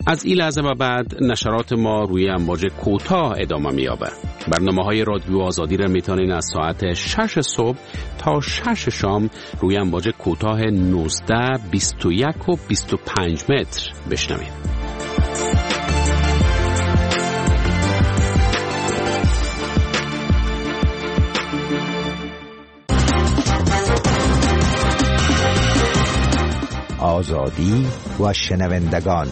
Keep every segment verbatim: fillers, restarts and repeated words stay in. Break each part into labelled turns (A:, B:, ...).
A: از این لحظه و بعد نشرات ما روی امواج کوتاه ادامه می‌یابه. برنامه‌های رادیو آزادی را میتونین از ساعت شش صبح تا شش شام روی امواج کوتاه نوزده، بیست و یک و بیست و پنج متر بشنوید.
B: آزادی و شنوندگان.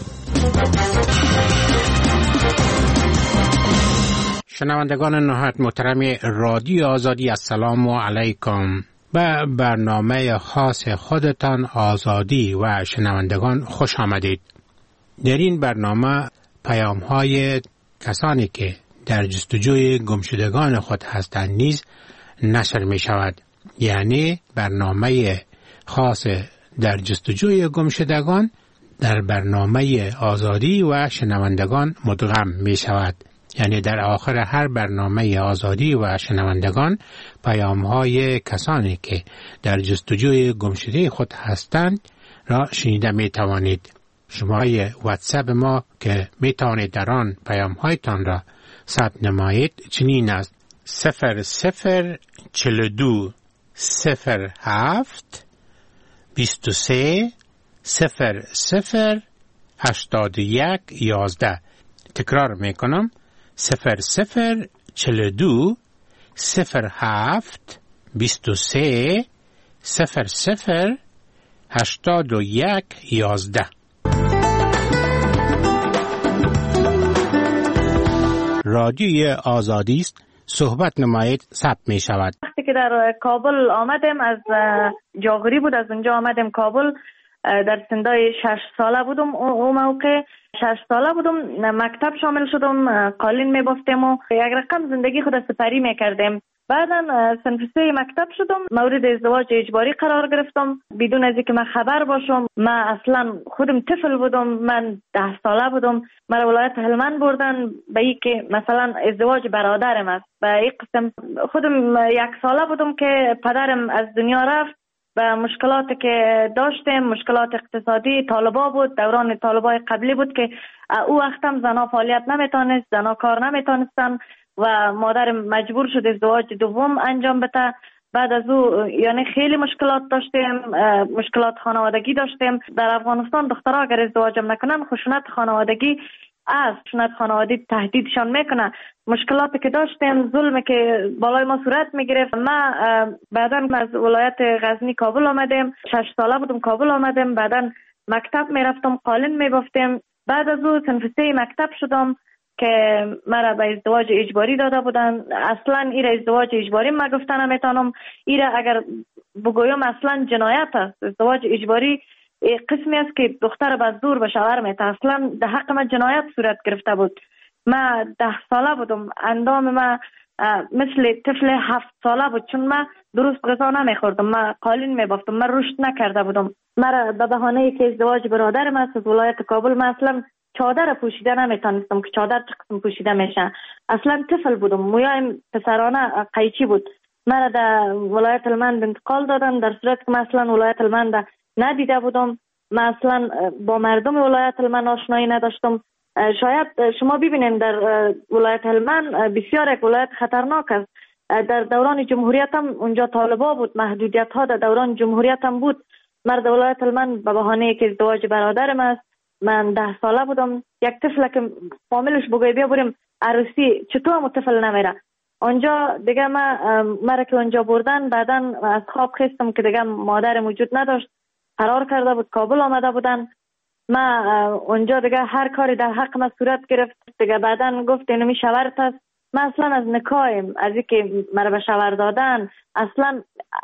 C: شنوندگان نهایت محترم رادیو آزادی، السلام علیکم. به برنامه خاص خودتان آزادی و شنوندگان خوش آمدید. در این برنامه پیام های کسانی که در جستجوی گمشدگان خود هستند نیز نشر می شود. یعنی برنامه خاص در جستجوی گمشدگان در برنامه آزادی و شنوندگان مدغم می شود. یعنی در آخر هر برنامه آزادی و شنوندگان پیام های کسانی که در جستجوی گمشده خود هستند را شنیده می توانید. شماره واتساپ ما که می توانید در آن پیام هایتان را ثبت نمایید چنین است: صفر صفر چهل و دو صفر هفت بیست و سه صفر صفر هشتاد و یک یازده. تکرار می کنم: صفر صفر چهل و دو صفر هفت بیست و سه صفر صفر هشتاد و یک یازده. رادیوی آزادی است، صحبت نمایید، ثبت می شود.
D: وقتی که در کابل آمدم، از جاغری بود، از اونجا آمدم کابل. در سندای شش ساله بودم. اون موقع شش ساله بودم، مکتب شامل شدم، قالین میبافتم و یک رقم زندگی خود سپری میکردم. بعدا صنف سه مکتب شدم، مورد ازدواج اجباری قرار گرفتم بدون از اینکه من خبر باشم. من اصلا خودم طفل بودم، من ده ساله بودم. مرا ولایت هلمند بردن به این که مثلا ازدواج برادرم است. به این قسم خودم یک ساله بودم که پدرم از دنیا رفت و مشکلاتی که داشتیم، مشکلات اقتصادی، طالبا بود، دوران طالبای قبلی بود که او وقتم زنا فعالیت نمیتونست، زنا کار نمیتونستن و مادرم مجبور شد ازدواج دوم انجام بده. بعد از او یعنی خیلی مشکلات داشتیم، مشکلات خانوادگی داشتیم. در افغانستان دخترها اگر ازدواجم نکنن خشونت خانوادگی است، خشونت خانوادگی تهدیدشان میکنه. مشکلاتی که داشتیم، ظلمی که بالای ما صورت میگرفت. ما بعدا از ولایت غزنی کابل آمدیم، شش ساله بودم کابل آمدیم. بعدا مکتب میرفتم، قالین میبافتم. بعد از او صنف سه مکتب شدم که مرا به ازدواج اجباری داده بودن. اصلا ایره ازدواج اجباری ما گفتن نمیتونم. ایره اگر بگویم اصلا جنایت است. ازدواج اجباری قسمی است که دختر به زور به شوهر میته. اصلا در حق من جنایت صورت گرفته بود. ما ده ساله بودم، اندام ما مثل طفل هفت ساله بود، چون ما درست غذا نمیخوردم، ما قالین میبافتم، من رشد نکرده بودم. مرا به بهانه ای که ازدواج برادرم است از ولایت کابل، من اصلا چادر پوشیده نمیتونستم که چادر چه قسم پوشیده میشه. اصلا طفل بودم، مویایم پسرانه قیچی بود. مرا در ولایت هلمند انتقال دادن، در صورت که من اصلا ولایت هلمند ندیده بودم. من اصلا با مردم ولایت هلمند آشنایی نداشتم. شاید شما ببینید در ولایت هلمند بسیار یک ولایت خطرناک است. در دوران جمهوریت هم اونجا طالبا بود، محدودیت ها در دوران جمهوریت هم بود. مرد ولایت هلمند به بهانه که ازدواج برادرم است، من ده ساله بودم، یک طفل که فامیلش بگوی بیا بریم عروسی، چطور هم طفل نمیره. اونجا دیگه ما مرا که اونجا بردن، بعدا از خواب خستم که دیگه مادر موجود نداشت، قرار کرده بود کابل آمده بودن. ما اونجا دیگه هر کاری در حق ما صورت گرفت. دیگه بعدا گفت اینو می شورت است. من اصلا از نکایم، از اینکه مرا به شور دادن اصلا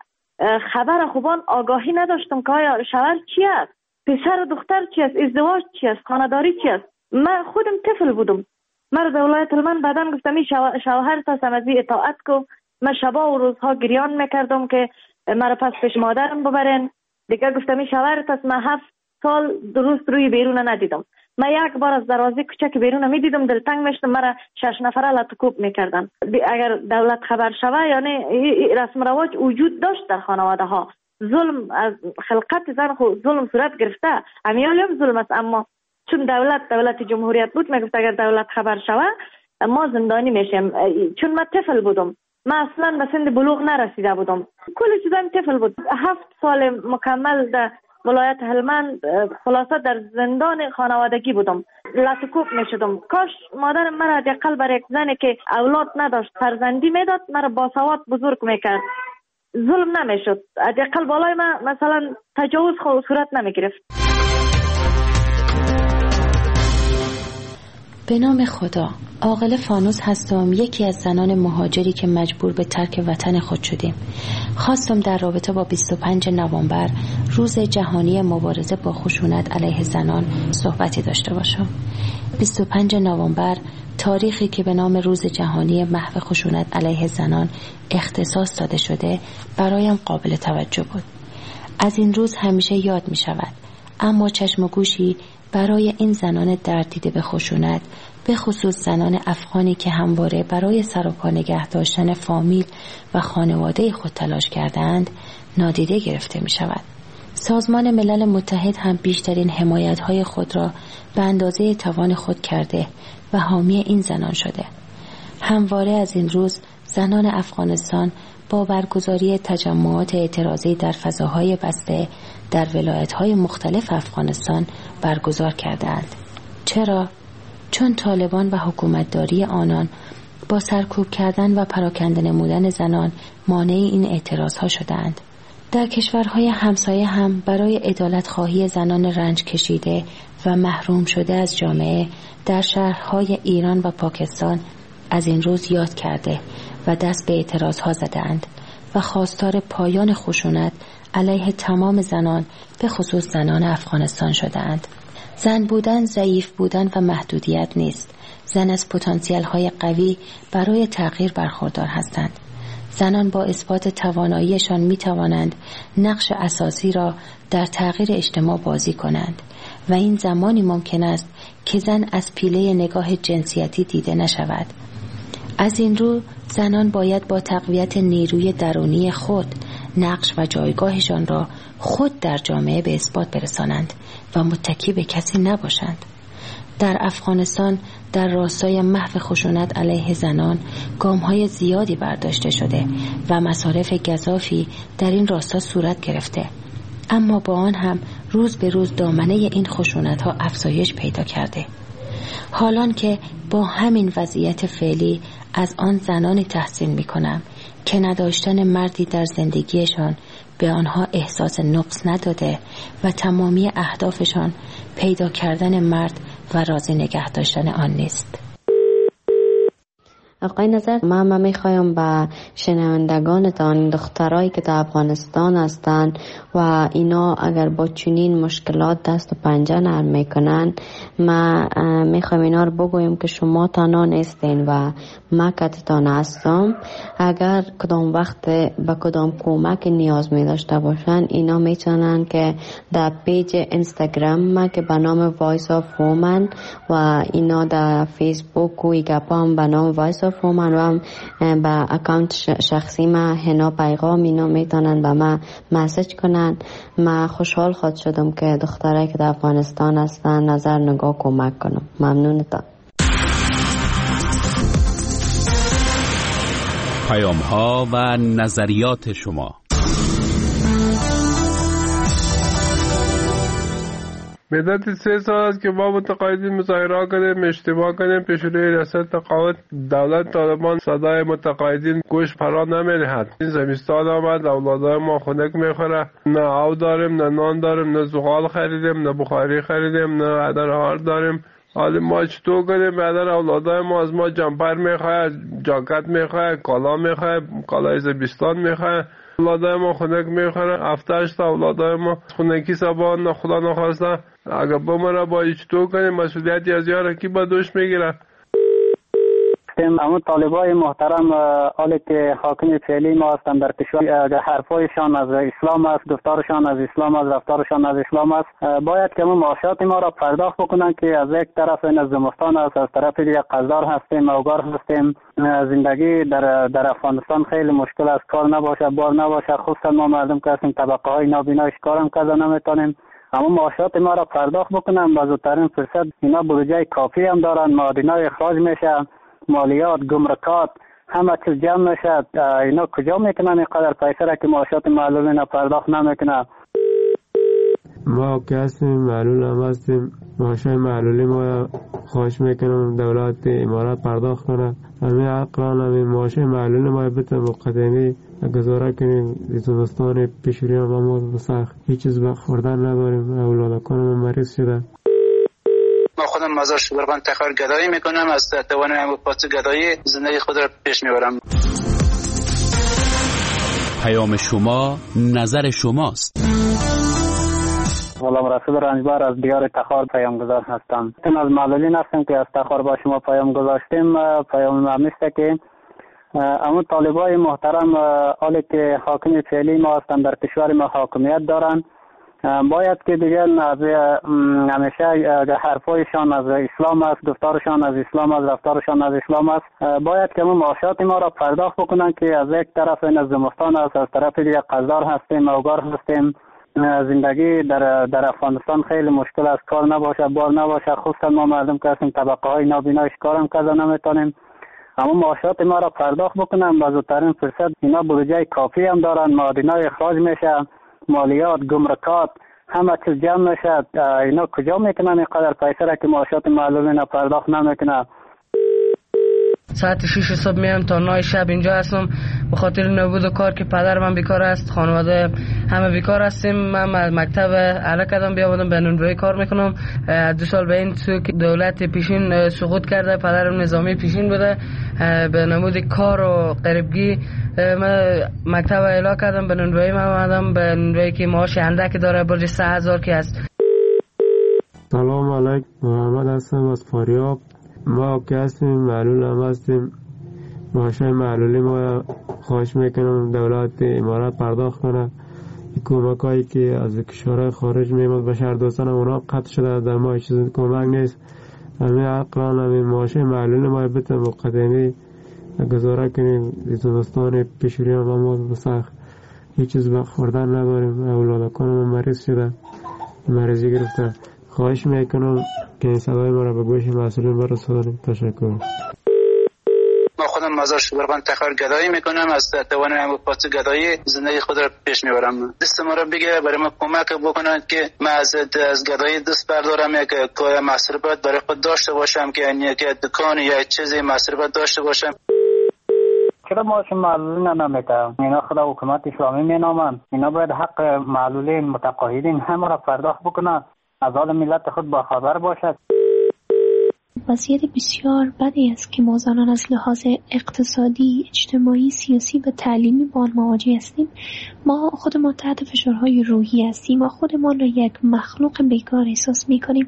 D: خبر خوبان آگاهی نداشتم که آیا شور چی است، پسر و دختر چی است، ازدواج چی است، خانه‌داری چی است. من خودم طفل بودم. مرا در ولایت هلمند بعدا گفتم این شوهر تا سمزی اطاعت کو. من شبا و روزها گریان میکردم که مرا پس پیش مادرم ببرن. دیگه گفتم این شوهر تا من هفت سال درست روی بیرون ندیدم. من یک بار از دروازه کوچک بیرون میدیدم، دلتنگ میشدم. مرا شش نفره لطکوب میکردن. اگر دولت خبر شوه، یعنی رسم رواج وجود داشت در خانواده ها. ظلم از خلقت زن خو ظلم صورت گرفته، امیال هم ظلم است، اما چون دولت دولت جمهوریت بود میگفت اگر دولت خبر شوه ما زندانی میشیم. چون من طفل بودم، من اصلا به سن بلوغ نرسیده بودم، کل چیزام طفل بود. هفت سال مکمل در ولایت هلمند خلاصه در زندان خانوادگی بودم، لطکوب میشدم. کاش مادرم مرا حداقل برای یک زنی که اولاد نداشت فرزندی میداد، مرا باسواد بزرگ میکرد، ظلم نمیشد، حداقل بالای من مثلا تجاوز خود صورت نمیگرفت.
E: به نام خدا. عاقل فانوس هستم، یکی از زنان مهاجری که مجبور به ترک وطن خود شدیم. خواستم در رابطه با بیست و پنجم نوامبر، روز جهانی مبارزه با خشونت علیه زنان، صحبتی داشته باشم. بیست و پنجم نوامبر تاریخی که به نام روز جهانی محو خشونت علیه زنان اختصاص داده شده برایم قابل توجه بود. از این روز همیشه یاد می شود، اما چشم و گوشی برای این زنان درددیده به خشونت، به خصوص زنان افغانی که همواره برای سر و پا نگه داشتن فامیل و خانواده خود تلاش کردند، نادیده گرفته می شود. سازمان ملل متحد هم بیشترین حمایت‌های خود را به اندازه توان خود کرده و حامی این زنان شده. همواره از این روز زنان افغانستان با برگزاری تجمعات اعتراضی در فضاهای بسته در ولایت‌های مختلف افغانستان برگزار کردند. چرا؟ چون طالبان و حکومتداری آنان با سرکوب کردن و پراکنده نمودن زنان مانع این اعتراضها شدند. در کشورهای همسایه هم برای عدالت خواهی زنان رنج کشیده و محروم شده از جامعه در شهرهای ایران و پاکستان از این روز یاد کرده و دست به اعتراضها زدند و خواستار پایان خشونت علیه تمام زنان به خصوص زنان افغانستان شدند. زن بودن ضعیف بودن و محدودیت نیست. زن از پتانسیل های قوی برای تغییر برخوردار هستند. زنان با اثبات تواناییشان می توانند نقش اساسی را در تغییر اجتماع بازی کنند و این زمانی ممکن است که زن از پیله نگاه جنسیتی دیده نشود. از این رو زنان باید با تقویت نیروی درونی خود نقش و جایگاهشان را خود در جامعه به اثبات برسانند و متکی به کسی نباشند. در افغانستان در راستای محو خشونت علیه زنان گام‌های زیادی برداشته شده و مصارف گزافی در این راستا صورت گرفته، اما با آن هم روز به روز دامنه این خشونت‌ها افزایش پیدا کرده. حالان که با همین وضعیت فعلی از آن زنانی تحسین می‌کنم که نداشتن مردی در زندگیشان به آنها احساس نقص نداده و تمامی اهدافشان پیدا کردن مرد و راضی نگه داشتن آن نیست.
F: آقای نظر، من, من میخوایم به شنوندگانتان، دخترایی که در افغانستان هستند و اینا اگر با چنین مشکلات دست و پنجه نرم میکنن، ما میخوایم اینا رو بگویم که شما تنها نیستین و ما کتتان هستم. اگر کدام وقت به کدام کمک نیاز می داشته باشن، اینا میتونن که در پیج اینستاگرام ما که به نام وایس آف وومن و اینا در فیسبوک و ایگاپا هم به نام وایس آف وومن و هم به اکانت شخصی ما هنا پیغام اینا میتونن به ما مسیج کنن. ما خوشحال خود شدم که دخترایی که در افغانستان هستن نظر نگاه کمک کنم. ممنونتان.
A: پیام ها و نظریات شما.
G: مدت سه سال است که ما متقاعدین مظاهره کردیم، اجتماع کردیم پیش روی ریاست تقاعد. دولت طالبان صدای متقاعدین گوش فرا نمیدهد. این زمستان آمد، اولادای ما خنک میخوره، نه آب داریم، نه نان داریم، نه زغال خریدیم، نه بخاری خریدیم، نه عدر هار داریم. حالا ما چطور کنیم؟ بعدر اولادای ما از ما جمپر میخواه، جاکت میخواه، کالا میخواه، کالای زمستان میخواه. اولادای ما خنک میخوره، هفتهش تا اولادای ما خنکی سبا نه خدا نخواسته اگر بمره با چطور کنیم؟ مسئولیتی از یاره کی با دوش میگیره؟
H: همون طالبای محترم حالی که حاکم فعلی ما هستند در کشور، حرفایشان از اسلام است، گفتارشان از اسلام است، رفتارشان از اسلام است، باید که ما معاشات ما را پرداخت بکنن که از یک طرف این از زمستان است، از طرف دیگه قزدار هستیم، اوگار هستیم. زندگی در در افغانستان خیلی مشکل است، کار نباشه، بار نباشه، خصوصا ما مردم که هستیم طبقه های نابینایش کارم کرده نمیتونیم. اما معاشات ما را پرداخت بکنن با زودترین فرصت. اینا بودجه کافی هم دارن، معادنای اخراج میشه، مالیات، گمرکات، همه چیز جمع میشه. اینا کجا میکنن اینقدر پیسه را که معاشات معلول اینا پرداخت نمیکنن؟
I: ما که هستیم معلول هم هستیم، معاشای معلولی ما خواهش میکنم دولت امارات پرداخت کنه. همین عقلان همین معاشای معلولی ما بتن مقدمی گزاره کنیم. زمستان پیشوری هم ما سخت هیچ چیز بخوردن نداریم، اولادکان ما مریض شده.
J: ما خودم مزار شبرغان تخار گدایی میکنم، از توان هم پاس گدایی زندگی خود را پیش میبرم.
A: پیام شما نظر شماست.
H: غلام رسول رنجبر از دیار تخار پیام گذار هستم. من از معلولین هستم که از تخار با شما پیام گذاشتیم. پیام ما میسته که اما طالبای محترم حالی که حاکم فعلی ما هستند در کشور ما حاکمیت دارن، باید که دیگه از همیشه حرفایشان از اسلام است، گفتارشان از اسلام است، رفتارشان از اسلام است، باید که معاشات ما را پرداخت بکنن که از یک طرف این از زمستان است، از طرف دیگه قزدار هستیم، اوگار هستیم. زندگی در در افغانستان خیلی مشکل است، کار نباشه، بار نباشه، خصوصا ما مردم که هستیم طبقه های نابینایش کارم کذا نمیتونیم. اما معاشات ما را پرداخت بکنن با زودترین فرصت. اینا بودجه کافی هم دارن، معادنای اخراج میشه، مالیات، گمرکات، همه چیز جمع میشه. اینا کجا میکنن اینقدر پیسه را که معاشات معلول اینا پرداخت نمیکنه؟
K: ساعت شش صبح میام تا نه شب اینجا هستم به خاطر نبود کار که پدر من بیکار است، خانواده همه بیکار هستیم. من مکتب اعلی کردم بیا بودم به نونوایی کار میکنم. دو سال به این سو که دولت پیشین سقوط کرده، پدرم نظامی پیشین بوده، به نمود کار و قریبگی من مکتب اعلی کردم به نونوایی. من اومدم به نونوایی که معاش اندک داره، برج سه هزار که است.
I: سلام علیکم، محمد هستم از فاریاب. ما که هستیم معلول هم هستیم، معاشای معلولی ما خواهش میکنم دولت امارات پرداخت کنه. کمک هایی که از کشورهای خارج میمد بشر دوستان اونا قطع شده، در ما چیز کمک نیست. همین عقلان همین معاشای معلولی ما بتن مقدمی گزاره کنیم. زمستان پیشوری هم ما سخت هیچ چیز بخوردن نداریم، اولادکان ما مریض شده، مریضی گرفته. خواهش میکنم که این صدای ما را به گوش مسئولین برسانید. تشکر.
J: ما خودم مزار شبرغان تخار گدایی میکنم، از توان هم پاس گدایی زندگی خود را پیش میبرم. دست ما را بگیره برای ما کمک بکنند که من از از گدایی دست بردارم، یک کار مصرفات برای خود داشته باشم، که یک دکان یا چیزی مصرفات داشته باشم.
H: چرا معاش معلولین نمیکنن؟ اینا خدا حکومت اسلامی مینامند. اینا باید حق معلولین متقاعدین همه را پرداخت بکنن، از حال ملت خود با خبر باشد.
L: وضعیت بسیار بدی است که ما زنان از لحاظ اقتصادی، اجتماعی، سیاسی و تعلیمی با آن مواجه هستیم. ما خودمان تحت فشارهای روحی هستیم، ما خودمان را یک مخلوق بیکار احساس می‌کنیم.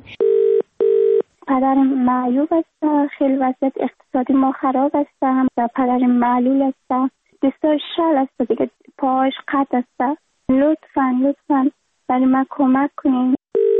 M: پدرم معیوب است، خیلی وضعیت اقتصادی ما خراب است و پدرم معلول است، دستاش شل است دیگه، پاهاش قطع است. لطفاً لطفاً برای ما کمک کنین.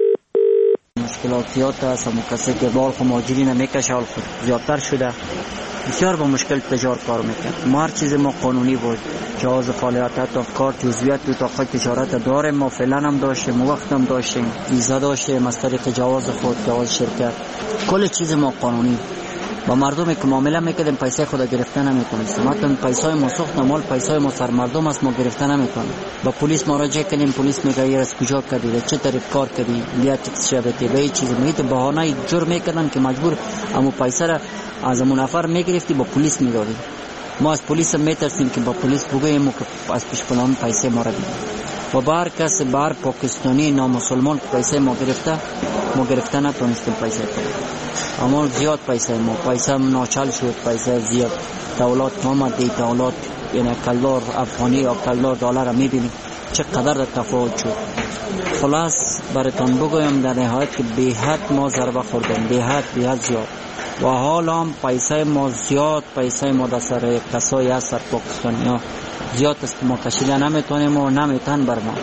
N: مشکلاتیات هست و کسی که بار خو ماجری نمیکشه حال خود زیادتر شده، بسیار با مشکل تجار کار میکرد. ما هر چیز ما قانونی بود، جواز فعالیت حتی کار جزویت تو تاقای تجارت داریم، ما فعلا هم داشتیم، وقت هم داشتیم، ویزا داشتیم از طریق جواز خود، جواز شرکت، کل چیز ما قانونی. با مردمی که معامله میکردیم پیسه خود گرفته نمیتونستیم، حتی پیسای ما سوخت مال پیسای ما سر مردم است، ما گرفته نمیتونیم. با پلیس مراجعه کردیم، پلیس میگه این از کجا کردی، چه طریق کار کردی، بیا تکس شبته به چیز میگه، بهانه جرم میکردن که مجبور امو پیسه را از امو نفر میگرفتی با پلیس میدادی. ما از پلیس میترسیم که با پلیس بگوییم که از پیش پلان پیسه ما را بدید. و بار کس بار پاکستانی نامسلمان پیسه ما گرفته، ما گرفته نتونستیم پیسه کنیم. اما زیاد پیسه ما پیسه ناچل شد، پیسه زیاد. دولت ما دی دولت یعنی کلدار افغانی یا کلدار دلار میبینیم چقدر تفاوت شد. خلاص براتون بگویم در نهایت که به حد ما ضربه خوردیم، به حد به حد زیاد. و حالا هم پیسه ما زیاد، پیسه ما در سر کسایی هست سر پاکستانی ها زیاد است که ما کشیده نمیتونیم و نمیتون بر ما.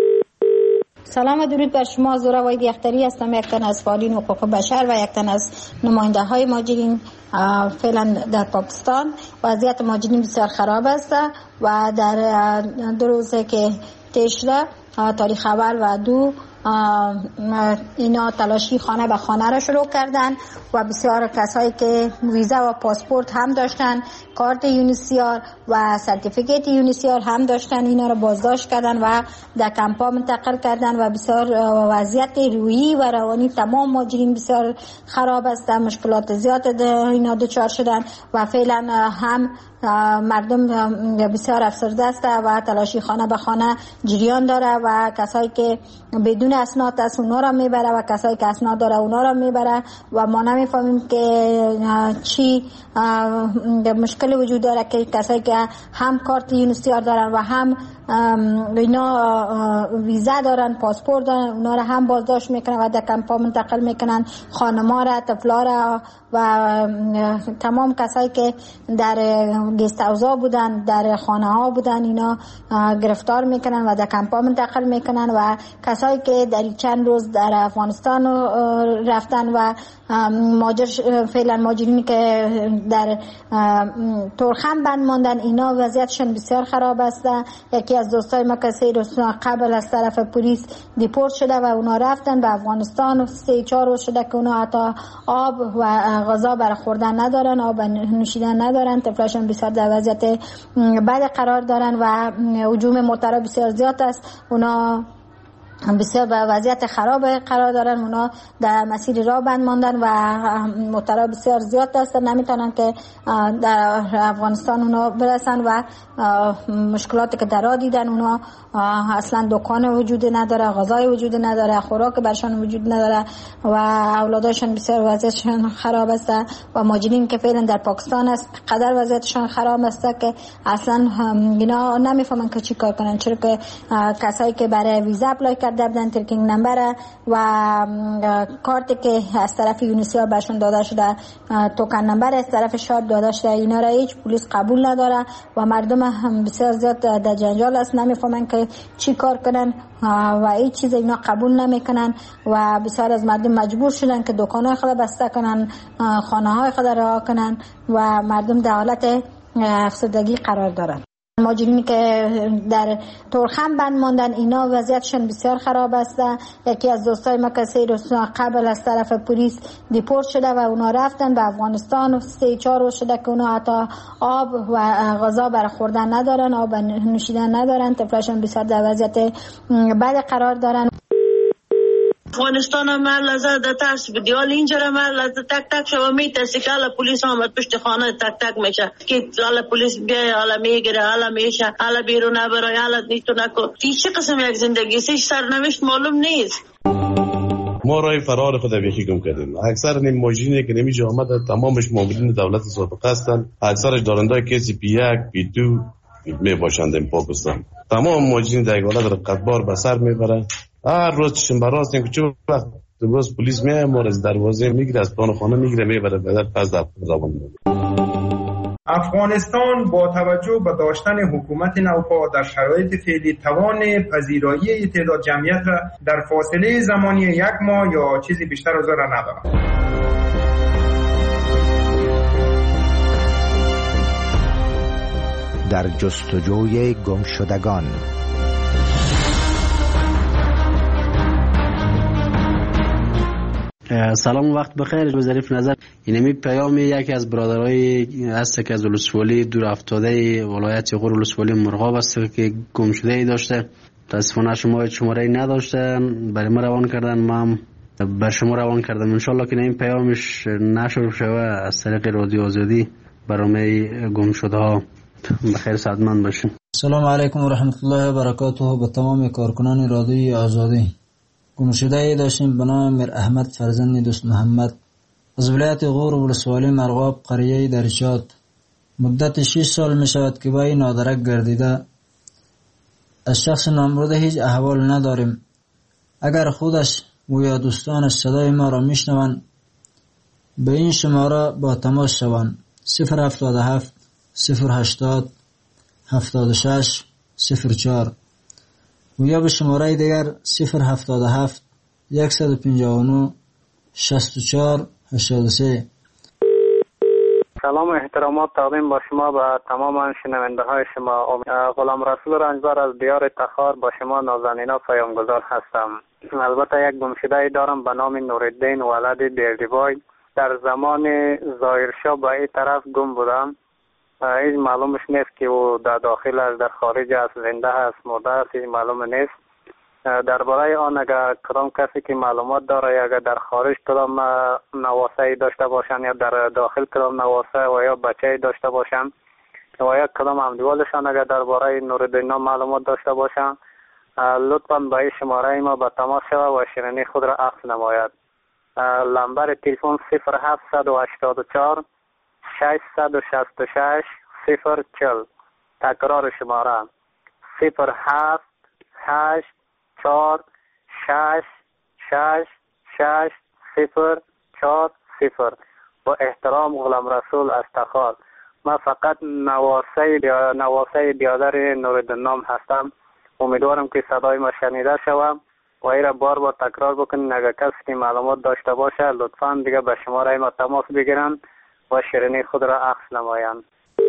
O: سلام و درود بر شما. زورا وحید یختری هستم، یک تن از فعالین حقوق بشر و یک تن از نماینده های مهاجرین فعلا در پاکستان. وضعیت مهاجرین بسیار خراب است و در دو روزه که تشره تاریخ اول و دو اینا تلاشی خانه به خانه را شروع کردن و بسیار کسایی که ویزا و پاسپورت هم داشتن، کارت یونیسیار و سرتیفیکیت یونیسیار هم داشتن، اینا را بازداشت کردن و در کمپا منتقل کردن و بسیار وضعیت روحی و روانی تمام مهاجرین بسیار خراب است، مشکلات زیاد اینا دچار شدن و فعلا هم مردم بسیار افسرده است و تلاشی خانه به خانه جریان داره و کسایی که بدون اسناد است اونا را میبره و کسایی که اسناد داره اونا را میبره و ما نمیفهمیم که چی مشکل وجود داره که کسایی که هم کارت یونیسیار دارن و هم اینا ویزا دارن، پاسپورت دارن، اونا را هم بازداشت میکنن و در کمپا منتقل میکنن، خانما را، طفلا را و تمام کسایی که در گست هاوزا بودن، در خانه ها بودن، اینا گرفتار میکنن و در کمپا منتقل میکنن و کسایی که در چند روز در افغانستان رفتن و ماجر فعلا ماجرینی که در تورخم بند ماندن، اینا وضعیتشون بسیار خراب است. یکی از دوستای ما که سه روز قبل از طرف پلیس دیپورت شده و اونا رفتن به افغانستان، سه چهار روز شده که اونا حتی آب و غذا برای خوردن ندارن، آب نوشیدن ندارن، طفلاشون بسیار در وضعیت بد قرار دارن و هجوم موترها بسیار زیاد است، اونا بسیار به وضعیت خراب قرار دارن، اونا در مسیر راه بند ماندن و موترها بسیار زیاد هستن، نمیتونن که در افغانستان اونا برسن و مشکلاتی که در راه دیدن، اونا اصلا دکان وجود نداره، غذای وجود نداره، خوراک برشان وجود نداره و اولاداشون بسیار وضعیتشون خراب است و مهاجرین که فعلا در پاکستان است قدر وضعیتشون خراب است که اصلا اینا نمیفهمن که چی کار کنن، چرا که کسایی که برای ویزا اپلای کردن ترکینگ نمبر و کارتی که از طرف یونیسیار برشون داده شده، توکن نمبر از طرف شاد داده شده، اینا را هیچ پلیس قبول نداره و مردم هم بسیار زیاد در جنجال است، نمیفهمن که چی کار کنن و هیچ چیز اینا قبول نمیکنن و بسیار از مردم مجبور شدن که دکانهای خود بسته کنن، خانه های خود رها کنن و مردم در حالت افسردگی قرار دارن. مهاجرینی که در تورخم بند ماندن، اینا وضعیتشون بسیار خراب است. یکی از دوستای ما که سه روز قبل از طرف پلیس دیپورت شده و اونا رفتن به افغانستان، سه چهار روز شده که اونا حتی آب و غذا برای خوردن ندارن، آب نوشیدن ندارن، طفلاشون بسیار در وضعیت بد قرار دارن.
P: افغانستان هم لحظه در ترس بدی، حال اینجا هم لحظه تک تک شما میترسی که حالا پولیس آمد پشت خانه تک تک میشه که حالا پولیس بیای، حالا میگیره، حالا میشه، حالا بیرون نبرای، حالا نیتو نکن. این چه قسم یک زندگی است؟ سرنوشت معلوم نیست.
Q: ما رای فرار خود بیخی گم کردیم. اکثر نیم ماجینی که نمیشه آمده تمامش مامورین دولت سابقه هستند، اکثرش دارنده کسی پی یک پی دو می باشند این پاکستان. تمام ماجین در حالت رقتبار به سر میبره. هر روز شنبه راست این که وقت روز پلیس میاد ما از دروازه میگیره، از پان خانه میگیره میبره بعد پس در زبان میبره.
R: افغانستان با توجه به داشتن حکومت نوپا در شرایط فعلی توان پذیرایی تعداد جمعیت را در فاصله زمانی یک ماه یا چیزی بیشتر از آن را ندارد.
B: در جستجوی گمشدگان.
S: سلام و وقت بخیر. ظریف نظر اینمی پیام یکی از برادرای است که از ولسوالی دور افتاده ولایت غور ولسوالی مرغاب است که گم شده ای داشته. متاسفانه شما شماره ای نداشته، برای ما روان کردن، ما هم بر شما روان کردم. ان شاء الله که این پیامش نشر شوه از طریق رادیو آزادی برنامه گم شده ها. بخیر سعادتمند باشین.
T: سلام علیکم و رحمت الله و برکاته. به تمام کارکنان رادیو آزادی. گمشده داشتیم به نام میر احمد فرزند دوست محمد از ولایت غور ولسوالی مرغاب قریه درچات. مدت شش سال می شود که با این نادرک گردیده. از شخص نامبرده هیچ احوال نداریم. اگر خودش و یا دوستانش صدای ما را می شنوند به این شماره با تماس شوند: صفر هفتاد و هفت صفر هشتاد هفتاد و شش صفر چهار و یا به شماره دیگر صفر هفتاد و هفت صد و پنجاه و نه شصت و چهار هشتاد و سه.
H: سلام و احترامات تقدیم با شما و تمام شنونده های شما. غلام رسول رنجبر از دیار تخار با شما نازنینا پیامگذار هستم. البته یک گمشده دارم به نام نورالدین ولد دیردیبای. در زمان ظاهرشاه به این طرف گم بودم. هیچ معلومش نیست که او در داخل است، در خارج است، زنده است، مرده است، هیچ معلوم نیست. درباره آن اگر کدام کسی که معلومات داره، اگر در خارج کدام نواسه داشته باشن یا در داخل کدام نواسه و یا بچه داشته باشن و یا کدام همدیوالشان اگر درباره نورالدین معلومات داشته باشن، لطفاً به این شماره ما به تماس شود و شیرینی خود را عکس نماید. لمبر تلفن صفر هفت هشت چهار ششصد و شصت و شش صفر چهل. تکرار شماره صفر هفت هشت چهار شش شش شش صفر چهار صفر. با احترام غلام رسول از تخار. من فقط نواسه نواسه بیادر نورالدین هستم. امیدوارم که صدای ما شنیده شوم و این را بار بار تکرار بکنین. اگر کسی که معلومات داشته باشه لطفاً دیگه به شماره ما تماس بگیرن و شیرینی خود را عکس نمایند.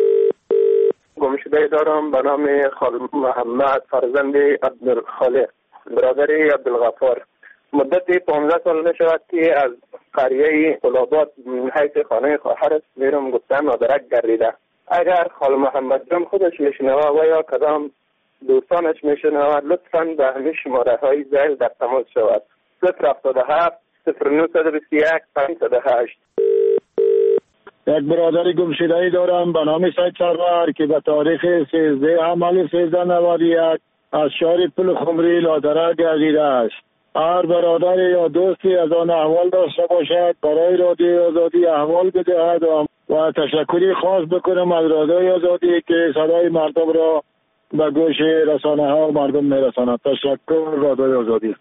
U: گمشده دارم به نام خال محمد فرزند عبدالخالق برادر عبدالغفار. مدت پانزده سال می شود که از قریه قلابات حیث خانه خواهرش میرم گفتم مادرک گردیده. اگر خال محمد جان خودش میشنوه و یا کدام دوستانش میشنوه لطفاً به همین شماره های زیل در تماس شود. صفر هفتاد و هفت صفر نهصد و بیست و یک پانصد و هشت.
V: یک برادر گمشده‌ای دارم به نام سید سرور که به تاریخ سیزده حمل سیزده نود و یک از شهر پل خمری لادره گردیده است. هر برادر یا دوستی از آن احوال داشته باشد برای رادیوی آزادی احوال بدهد و, و تشکری خاص بکنم از رادیوی آزادی که صدای مردم را به گوش رسانه ها و مردم میرساند. تشکر رادیوی آزادی.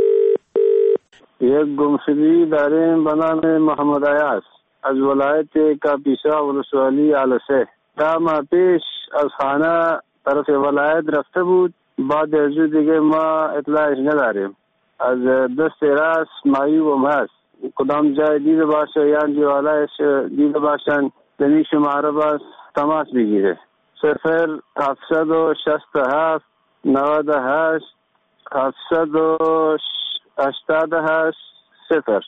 W: یک گمشدگی داریم به نام محمد عیاض از ولایت کاپیسا ولسوالی علسه. ده ماه پیش از خانه طرف ولایت رفته بود. بعد از دیگه ما اطلاعش نداریم. از دست راست معیوب هست. کدام جای دیده باشه یا جوالایش دیده باشن دنی شماره باز تماس بگیره. صفر هفتصد و شست و هفت نود و هشت هفتصد و هشتاد و هشت صفر.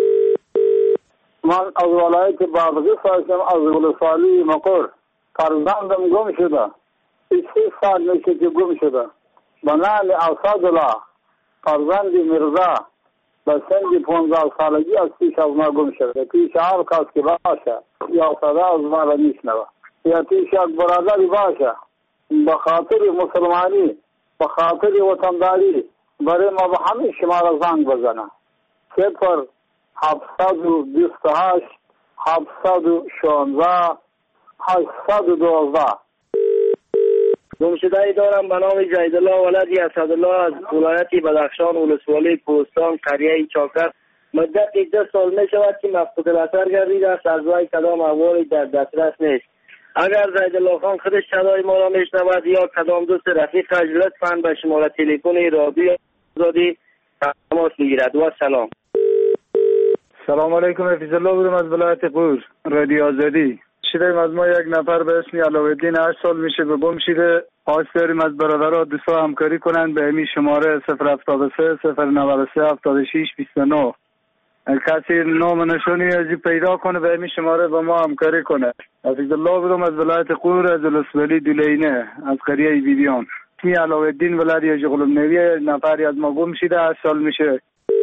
X: من از ولایت بابغی هستم، از ولسوالی مقر. فرزندم گم شده. سی سال میشه که گم شده. به نام اسدالله فرزند مرزا به سن پانزده سالگی از پیش از ما گم شده. پیش هر کس که باشه یا صدا از ما را میشنوه یا پیش یک برادری باشه به خاطر مسلمانی به خاطر وطنداری برای ما به همین شماره زنگ بزنه. صفر هفتصد و بیست و هشت هفتصد و شانزده هشتصد و دوازده.
Y: گمشده‌ای دارم به نام زیدالله ولد اسدالله از ولایت بدخشان ولسوالی کوهستان قریه چاکر. مدت ده سال می شود که مفقود البصر گردیده است. از وی کدام احوالی در دسترس نیست. اگر زیدالله خان خودش صدای ما را میشنود یا کدام دوست رفیقش لطفاً به شماره تلفن رادیو آزادی تماس بگیرد. و سلام.
W: سلام علیکم. حفیظ الله بودم از ولایت قور رادیو آزادی. شدیم از ما یک نفر به اسم علاءالدین هشت سال میشه به گم شده. خواست داریم از برادرها دوستا همکاری کنن به همین شماره صفر هفتاد و سه صفر نود و سه هفتاد و شش بیست و نه. کسی نام نشانی ازی پیدا کنه به همین شماره با ما همکاری کنه. حفیظ الله بودم از ولایت قور از ولسوالی دولینه از قریه بیبیان. اسمی علاءالدین ولد یاجی غلام نوی نفری از ما گم شده هشت سال میشه.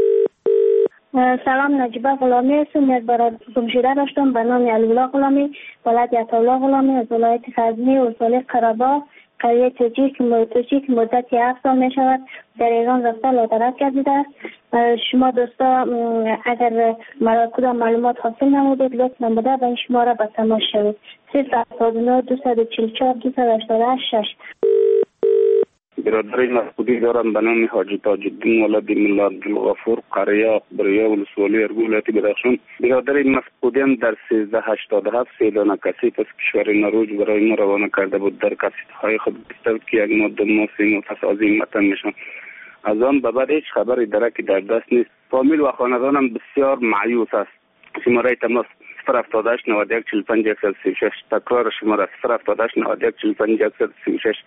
M: سلام، نجیبه غلامی هستم. یک برادر گمشده داشتم به نام علی‌الله غلامی ولد عطاالله غلامی از ولایت غزنی ولسوالی قره‌باغ قریه توجیه که مدتی هفت سال می شود در ایران رفته لادرک گردیده است. شما دوستا اگر کدام معلومات حاصل نمودید لطفاً بوده به این شماره به تماس شوید. صفر هفتاد و نه دویست و چهل و چهار دویست و هشتاد و هشت.
Z: برادر مفقودی دارم به نام حاجی تاج الدین ولد ملا عبدالغفور قریه بریه ولسوالی ارگو ولایت بدخشان. برادر مفقودیم در سیزده هشتاد و هفت سیلانه کسیت از کشور نروژ برای ما روانه کرده بود. در کسیت های خود گفته که یک ماده ماسی پس از این متن میشن. از آن به بعد هیچ خبری درکی در دست نیست. فامیل و خاندانم بسیار مایوس است. شماره تماس صفر هفتاد و هشت نود و یک چهل و پنج صد و سی و شش. تکرار شماره صفر هفتاد و هشت نود و یک چهل و پنج صد و سی و شش.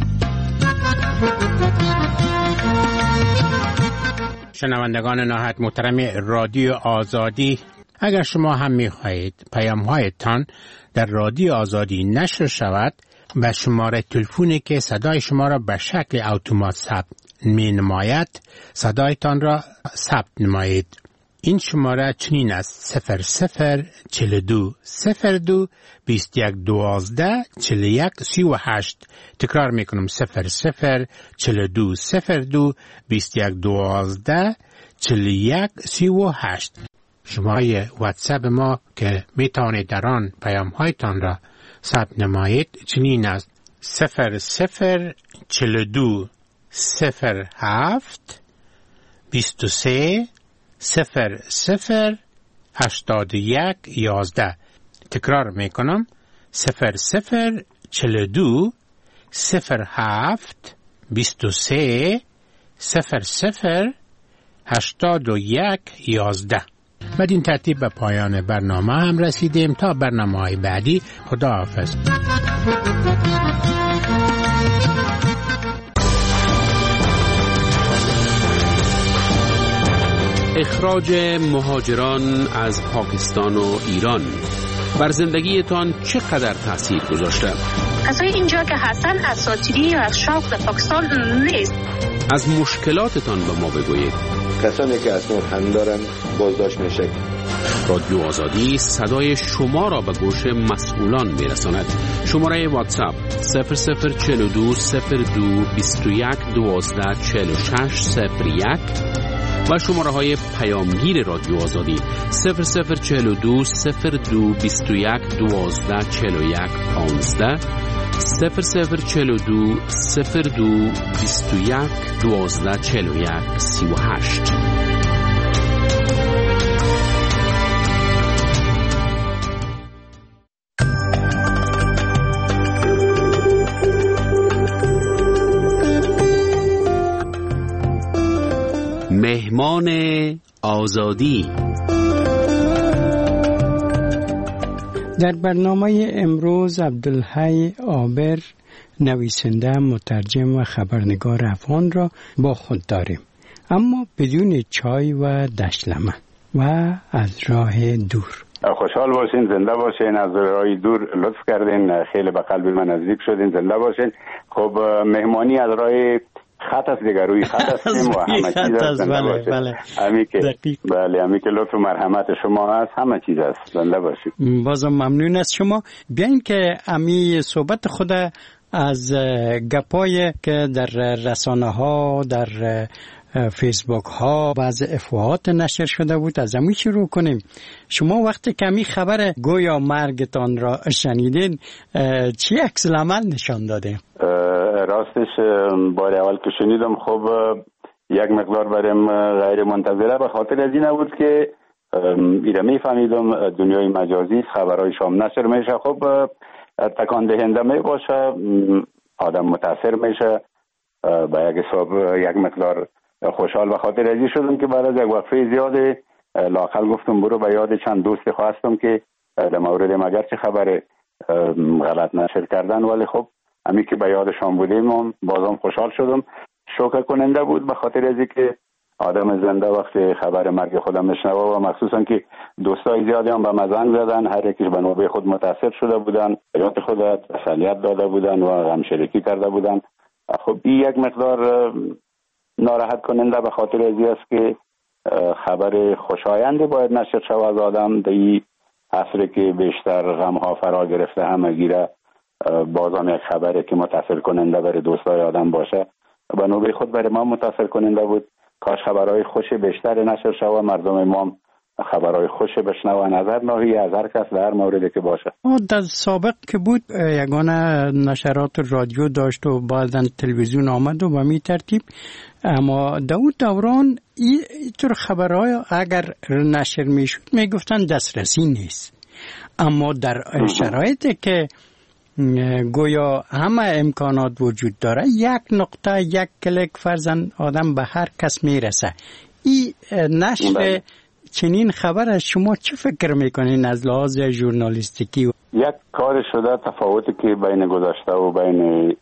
A: شنوندگان نهایت محترم رادیو آزادی، اگر شما هم می‌خواهید پیام‌هایتان در رادیو آزادی نشر شود، به شماره تلفنی که صدای شما را به شکل اتومات ثبت می‌نماید صدایتان را ثبت نمایید. این شماره چنین است: صفر صفر چهل و دو صفر دو بیست و یک دوازده چهل و یک سی و هشت. تکرار میکنم: صفر صفر چهل و دو صفر دو بیست و یک دوازده چهل و یک سی و هشت. شماره واتساپ ما که میتوانید در آن پیام هایتان را ثبت نمایید چنین است: صفر صفر چهل و دو صفر هفت بیست و سه صفر صفر هشتاد و یک یازده. تکرار میکنم: صفر صفر چهل و دو صفر هفت بیست و سه صفر صفر هشتاد و یک یازده. بدین ترتیب به پایان برنامه هم رسیدیم. تا برنامه های بعدی، خداحافظ. اخراج مهاجران از پاکستان و ایران بر زندگیتان چقدر تأثیر گذاشته؟
C: کسای اینجا که هستن اساطیری یا از شوق در پاکستان نیست.
A: از مشکلاتتان به ما بگویید.
D: کسانی که اصلا هم دارن بازداشت میشه.
A: رادیو آزادی صدای شما را به گوش مسئولان میرساند. شماره واتساپ صفر صفر چهل و دو صفر دو بیست و یک دوازده چهل و شش صفر یک و شماره های پیامگیر رادیو آزادی صفر صفر چهل و دو صفر دو بیست و یک دوازده چهل و یک پانزده صفر صفر چهل و دو صفر دو بیست و یک دوازده چهل و یک سی و هشت. مهمان آزادی.
E: در برنامه امروز عبدالحی عابر، نویسنده، مترجم و خبرنگار افغان را با خود داریم، اما بدون چای و دشلمه و از راه دور.
F: خوشحال باشین، زنده باشین، از راه دور لطف کردین، خیلی به قلب من نزدیک شدین، زنده باشین. خب مهمانی از راه خط است دیگر، روی خط هستیم و همه چیز است. زنده باشید. بله امی که بله امی که لطف و مرحمت شما هست، همه چیز است. زنده باشید.
E: بازم ممنون از شما. بیاین که امی صحبت خود از گپای که در رسانه ها، در فیسبوک ها بعض افواهات نشر شده بود، از امی شروع کنیم. شما وقتی که امی خبر گویا مرگتان را شنیدین، چی عکس العمل نشان داده؟
F: راستش بار اول که شنیدم خب یک مقدار برام غیر منتظره، به خاطر از این بود که ایره میفهمیدم دنیای مجازی خبرهای شام نشر میشه، خب تکان دهنده می باشه، آدم متاثر میشه. با یک حساب یک مقدار خوشحال به خاطر ازی شدم که بعد از یک وقفه زیاده لااقل گفتم برو به یاد چند دوست خواستم که در مورد مگر چه خبر غلط نشر کردن، ولی خب امی که به یادشان بودیم بازم خوشحال شدم. شوکه کننده بود به خاطر ازی که آدم زنده وقتی خبر مرگ خودم میشنوه و مخصوصا که دوستای زیادی هم به مزنگ زدن، هر یکیش به نوبه خود متاثر شده بودن، حیات خود تسلیت داده بودن و غمشریکی کرده بودن. خب این یک مقدار ناراحت کننده به خاطر ازی است که خبر خوشایندی باید نشر شود از آدم در این عصری که بیشتر غم ها فرا گرفته همه گیره، بازم یک خبری که متاثر کننده برای دوستای آدم باشه به نوبه خود برای ما متاثر کننده بود. کاش خبرهای خوش بیشتر نشر شود، مردم ما خبرهای خوش بشنوند از هر ناحیه، از هر کس، در هر موردی که باشه.
E: در سابق که بود یگانه نشرات رادیو داشت و بعداً تلویزیون آمد و به می ترتیب، اما داود دوران اینطور خبرهای اگر نشر می شد می گفتن دسترسی نیست، اما در شرایطی که گویا همه امکانات وجود داره، یک نقطه، یک کلیک فرزن آدم به هر کس میرسه. این نشر چنین خبر از شما چه فکر میکنین از لحاظ ژورنالیستیکی؟
F: یک کار شده تفاوتی که بین گذشته و بین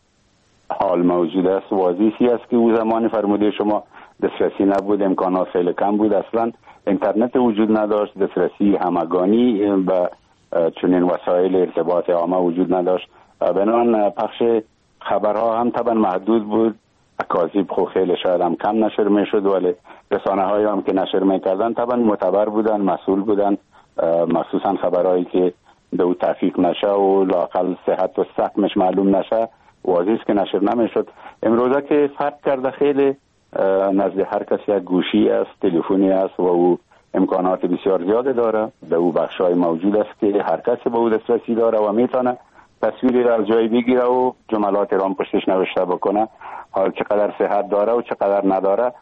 F: حال موجود است واضحی است که او زمان فرموده شما دسترسی نبود، امکانات خیلی کم بود، اصلا اینترنت وجود نداشت، دسترسی همگانی به چنین وسایل ارتباط عامه وجود نداشت، بنابراین پخش خبرها هم طبعا محدود بود، اکاذیب خو خیلی شاید هم کم نشر میشد، ولی رسانه های هم که نشر میکردن طبعا معتبر بودن، مسئول بودن، مخصوصا خبرهایی که به او تحقیق نشه و لااقل صحت و سقمش معلوم نشه واضح است که نشر نمیشد. امروزه که فرق کرده خیلی نزد هر کسی یک گوشی است، تلفنی است و او امکانات بسیار زیاده داره، به او بخشای موجود است که هر کسی به او دسترسی داره و میتونه تصویری را از جایی بگیره و جملات را پشتش نوشته بکنه، حال چقدر صحت داره و چقدر نداره.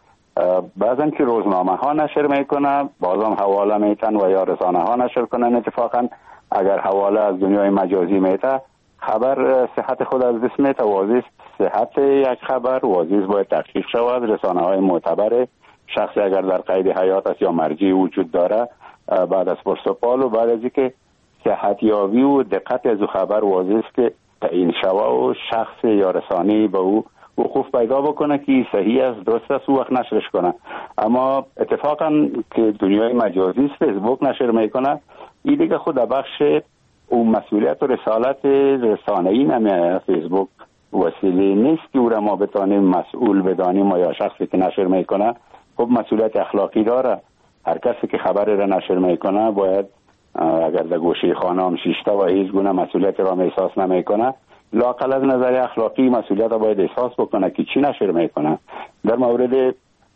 F: بعضن که روزنامه ها نشر میکنه، بازم حواله میتن و یا رسانه ها نشر کنن. اتفاقا اگر حواله از دنیای مجازی میته، خبر صحت خود از دست میته. واضح صحت یک خبر واضح باید تحقیق شود، رسانه های معتبر، شخصی اگر در قید حیات است یا مرجعی وجود داره بعد از پرسپال و بعد از اینکه صحت یابی و دقت از خبر واضح است که تعیین شوه و شخص یا رسانه‌ای به او وقوف پیدا بکنه که صحیح است، درست است، او وقت نشرش کنه. اما اتفاقا که دنیای مجازی است، فیسبوک نشر میکنه، این دیگه خود بخش او مسئولیت و رسالت رسانه‌ای نمیه. فیسبوک وسیله نیست که او را ما بتانیم مسئول بدانیم و یا شخصی که نشر میکنه خب مسئولیت اخلاقی داره. هر کسی که خبر را نشر میکنه باید اگر در گوشه خانه هم شیشته و هیچ گونه مسئولیت را احساس نمیکنه، لااقل از نظر اخلاقی مسئولیت را باید احساس بکنه که چی نشر میکنه. در مورد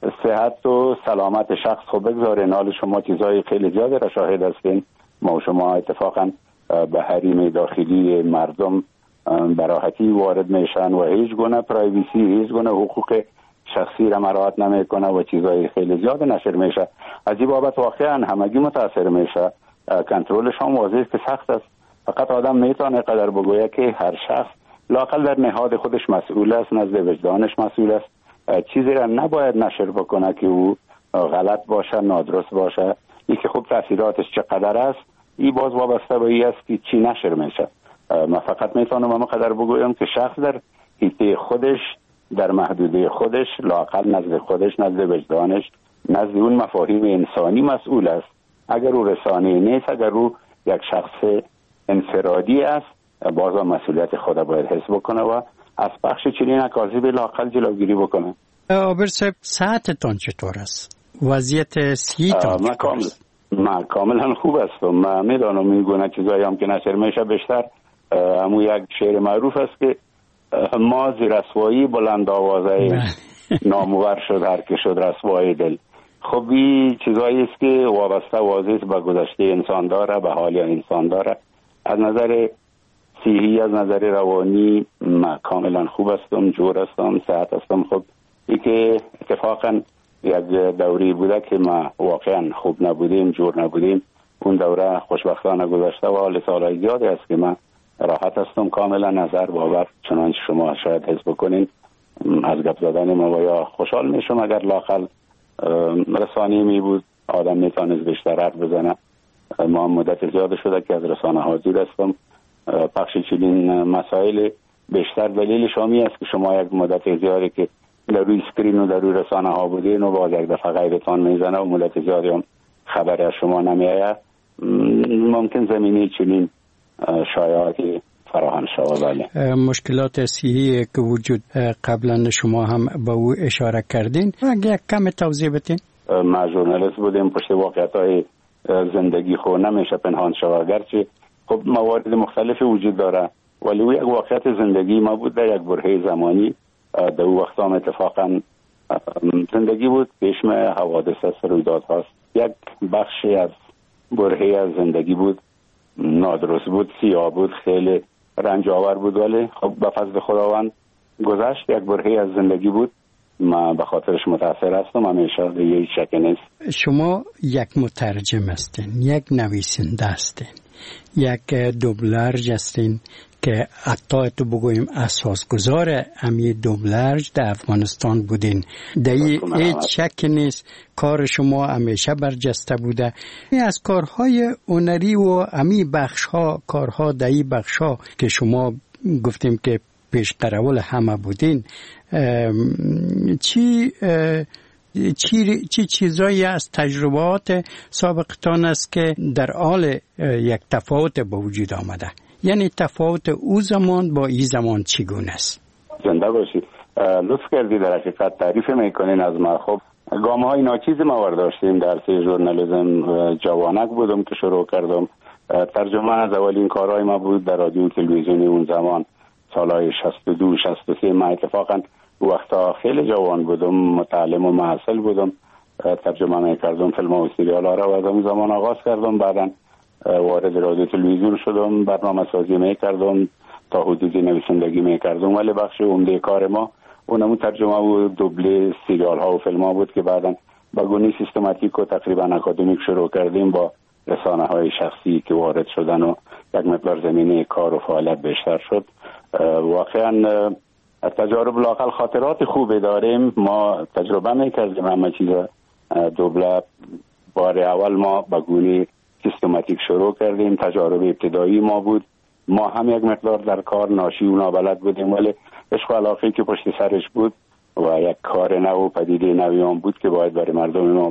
F: صحت و سلامت شخص خب بگذارین، حال شما چیزای خیلی زیاده را شاهد هستین. ما و شما اتفاقا به حریم داخلی مردم براحتی وارد میشن و هیچ گونه پرایویسی، هیچ گونه حقوق شخصی را مراعات نمیکنه و چیزای خیلی زیاد نشر میشه. از این بابت واقعا همگی متاثر میشه. کنترلش هم واضحه که سخت است. فقط آدم میتونه قدر بگویه که هر شخص لااقل در نهاد خودش مسئول است، نزد وجدانش مسئول است، چیزی را نباید نشر بکنه که او غلط باشه، نادرست باشه. این که خب تاثیراتش چقدر است این باز وابسته به این است که چی نشر میشه. من فقط میتونم اما قدر بگویم که شخص در حیطه خودش، در محدوده خودش، لااقل نزد خودش، نزد وجدانش، نزد اون مفاهیم انسانی مسئول است. اگر او رسانه‌ای نیست، اگر او یک شخص انفرادی است، باز مسئولیت خود باید حس بکنه و از بخش چنین اکاذیب لااقل جلوگیری بکنه.
E: عابر صاحب، صحتتان چطور است؟ وضعیت صحیتان
F: من کامل من کاملا خوب هستم. من میدانم این گونه چیزایی هم که نشر میشه بیشتر همون یک شعر معروف است که ما زی رسوایی بلند آوازه نامور شد هر که شد رسوای دل. خب این چیزایی است که وابسته واضح به گذشته انسان داره، به حال انسان داره. از نظر صحی، از نظر روانی من کاملا خوب هستم، جور هستم، صحت هستم. خب این که اتفاقا یک دوری بوده که ما واقعا خوب نبودیم، جور نبودیم، اون دوره خوشبختانه گذشته و حال سالهای زیادی است که من راحت هستم، کاملا نظر باور چنانچه شما شاید حس بکنین از گپ زدن ما و یا خوشحال میشم اگر لااقل رسانه‌ای می بود آدم میتونست بیشتر حرف بزنه. ما مدت زیاد شده که از رسانه ها دور هستم. پخش چنین مسائل بیشتر دلیل شامی است که شما یک مدت زیادی که در روی اسکرین و در روی رسانه ها بودین و باز یک دفعه غیبتان میزنه و مدت زیادی هم خبری از شما نمیآید، ممکن زمینی چنین شایعاتی فراهم شود. بله.
E: مشکلات صحی که وجود قبلا شما هم به او اشاره کردین، اگه یک کم توضیح بدین.
F: ما ژورنالیست بودیم، پشت واقعیت‌های زندگی خو نمیشه پنهان شود، گرچه خب موارد مختلفی وجود داره ولی او یک واقعیت زندگی ما بود در یک برهه زمانی. در او وقت هم اتفاقا زندگی بود، پیشم حوادث است، رویداد هاست. یک بخشی از برهه از زندگی بود، نادرست بود، سیاه بود، خیلی رنج آور بود ولی خب به فضل خداوند گذشت. یک برهه از زندگی بود، ما به خاطرش متاثر هستم، همیشه دیگه شک نیست.
E: شما یک مترجم هستین، یک نویسنده هستین، یک دوبلرج هستین که حتی تو بگویم اساسگذار امی دوبلرج در افغانستان بودین. دایی هیچ شک نیست کار شما همیشه برجسته بوده. از کارهای هنری و امی بخش ها، کارها دایی بخش ها که شما گفتیم که پیش قرول همه بودین، چی چی چی چیزایی از تجربات سابقتان است که در حال یک تفاوت به وجود آمده؟ یعنی تفاوت او زمان با این زمان چگونه است؟
F: زنده باشید. لطف کردید در حقیقت تعریف میکنین از ما. خب گام های ناچیز ما ورداشتیم در سه ژورنالیسم. جوانک بودم که شروع کردم. ترجمه از اولین کارهای ما بود در رادیو تلویزیونی اون زمان، سالهای شصت و دو شصت و سه. من اتفاقا وقتا خیلی جوان بودم، متعلم و محصل بودم، ترجمه میکردم فیلم و سریال ها را و از اون زمان آغاز کردم. بعدا وارد رادیو تلویزیون شدم، برنامه سازی میکردم، تا حدودی نویسندگی میکردم، ولی بخش عمده کار ما اونمون ترجمه و دوبله سریال ها و فیلم ها بود که بعدا با گونه سیستماتیک و تقریبا اکادمیک شروع کردیم با رسانه های شخصی که وارد شدن و یک مقدار زمینه کار و فعالیت بیشتر شد. واقعا تجارب لاقل خاطرات خوبی داریم. ما تجربه میکردیم همه چیز دوبله. بار اول ما با گونه سیستماتیک شروع کردیم. تجارب ابتدایی ما بود. ما هم یک مقدار در کار ناشی و نابلد بودیم، ولی عشق و علاقه‌ای که پشت سرش بود و یک کار نو و پدیده نویان بود که باید برای مردم ما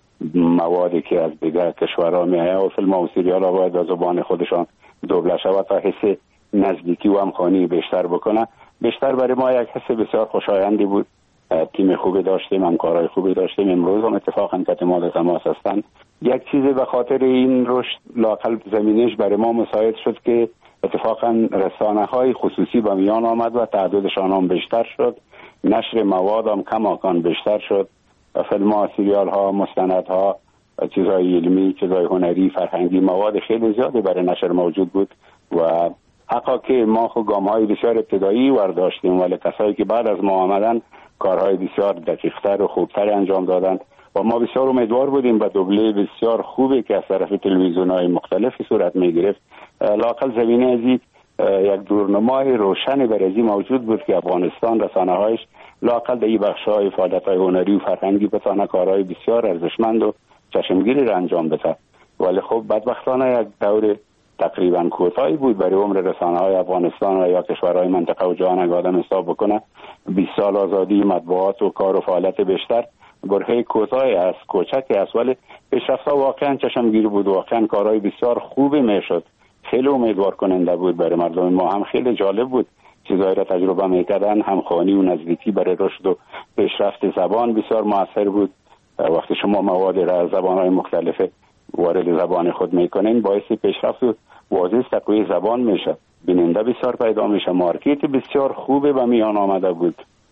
F: موادی که از دیگر کشورها میآید و فیلم و سریال ها باید از زبان خودشان دوبله شود تا حس نزدیکی و همخوانی بیشتر بکنه. بیشتر برای ما یک حس بسیار خوشایندی بود. تیم خوبی داشتیم، همکارای خوبی داشتیم. امروز هم اتفاقا که ما تماس هستند. یک چیز به خاطر این رشد لاقل زمینش برای ما مساعد شد که اتفاقا رسانه های خصوصی به میان آمد و تعدادشان هم بیشتر شد. نشر مواد هم کماکان بیشتر شد. فیلم ها، سریال ها، مستند ها، چیزهای علمی، چیزهای هنری، فرهنگی، مواد خیلی زیادی برای نشر موجود بود و حقا که ما خود گام های بسیار ابتدایی ورداشتیم، ولی کسایی که بعد از ما آمدن کارهای بسیار دقیقتر و خوبتر انجام دادند و ما بسیار امیدوار بودیم به دوبله بسیار خوبی که از طرف تلویزیون های مختلفی صورت می گرفت. لاقل زمینه ازی یک دورنمای روشنی بر ازی موجود بود که افغانستان رسانه هایش لاقل در این بخش های فعالیت های هنری و فرهنگی بتانه کارهای بسیار ارزشمند و چشمگیری را انجام بده. ولی خب بدبختانه یک دور تقریبا کوتاهی بود برای عمر رسانه های افغانستان و یا کشورهای منطقه و جهان. اگه آدم حساب بکنه بیست سال آزادی مطبوعات و کار و فعالیت بیشتر برهه کوتاهی است، کوچکی است، ولی پیشرفت‌ها واقعا چشمگیر بود. واقعا کارهای بسیار خوبی میشد. خیلی امیدوار کننده بود برای مردم ما. هم خیلی جالب بود چیزایی را تجربه میکردن. همخوانی و نزدیکی برای رشد و پیشرفت زبان بسیار موثر بود. وقتی شما مواد را از زبان‌های مختلف وارد زبان خود میکنین باعث پیشرفت و واضح تقویت زبان میشه. بیننده بسیار پیدا میشه. مارکت بسیار خوبه به میان آمده بود.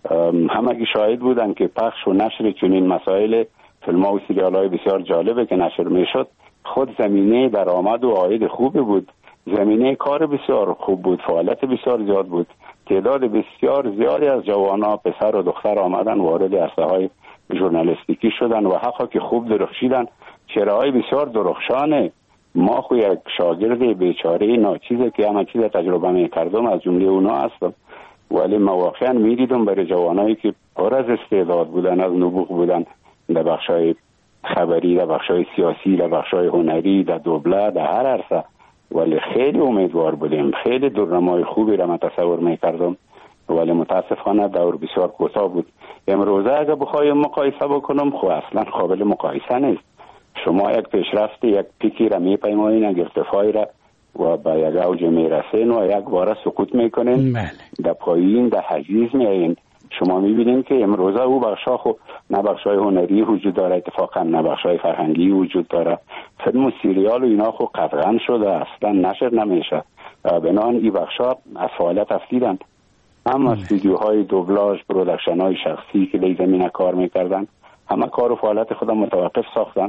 F: همگی شاهد بودن که پخش و نشر چنین مسائل فیلم ها و سریال های بسیار جالبه که نشر میشد خود زمینه درآمد و عاید خوبی بود. زمینه کار بسیار خوب بود. فعالیت بسیار زیاد بود. تعداد بسیار زیادی از جوانا پسر و دختر آمدن وارد عرصه های ژورنالیستیکی شدن و حقا که خوب درخشیدن. چهره های بسیار درخشانه. ما خو یک شاگرد بیچاره ناچیزه که همه چیز تجربه میکردم از جمله اونا هستم، ولی ما واقعا میدیدم برای جوانایی که پر از استعداد بودن، از نبوغ بودن در بخشای خبری، در بخشای سیاسی، در بخشای هنری، در دوبله، در هر عرصه. ولی خیلی امیدوار بودیم. خیلی دورنمای خوبی را من تصور میکردم، ولی متاسفانه دور بسیار کوتاه بود. امروزه اگه بخوایم مقایسه بکنم خب اصلا قابل مقایسه نیست. شما یک پیشرفت، یک پیکی را میپیمایین، یک ارتفاعی را و به یک اوج میرسین و یک بار سقوط میکنین، در پایین در حجیز میایین. شما میبینین که امروزه او بخشا خب نه بخشای هنری وجود داره، اتفاقا نه بخشای فرهنگی وجود داره. فیلم و سریال و اینا خب قطعا شده، اصلا نشر نمیشه. بنان این بخشا از فعالیت افتیدن. اما استودیوهای دوبلاژ، پرودکشن های شخصی که در زمینه کار میکردن همه کار و فعالیت خودم متوقف ساختن.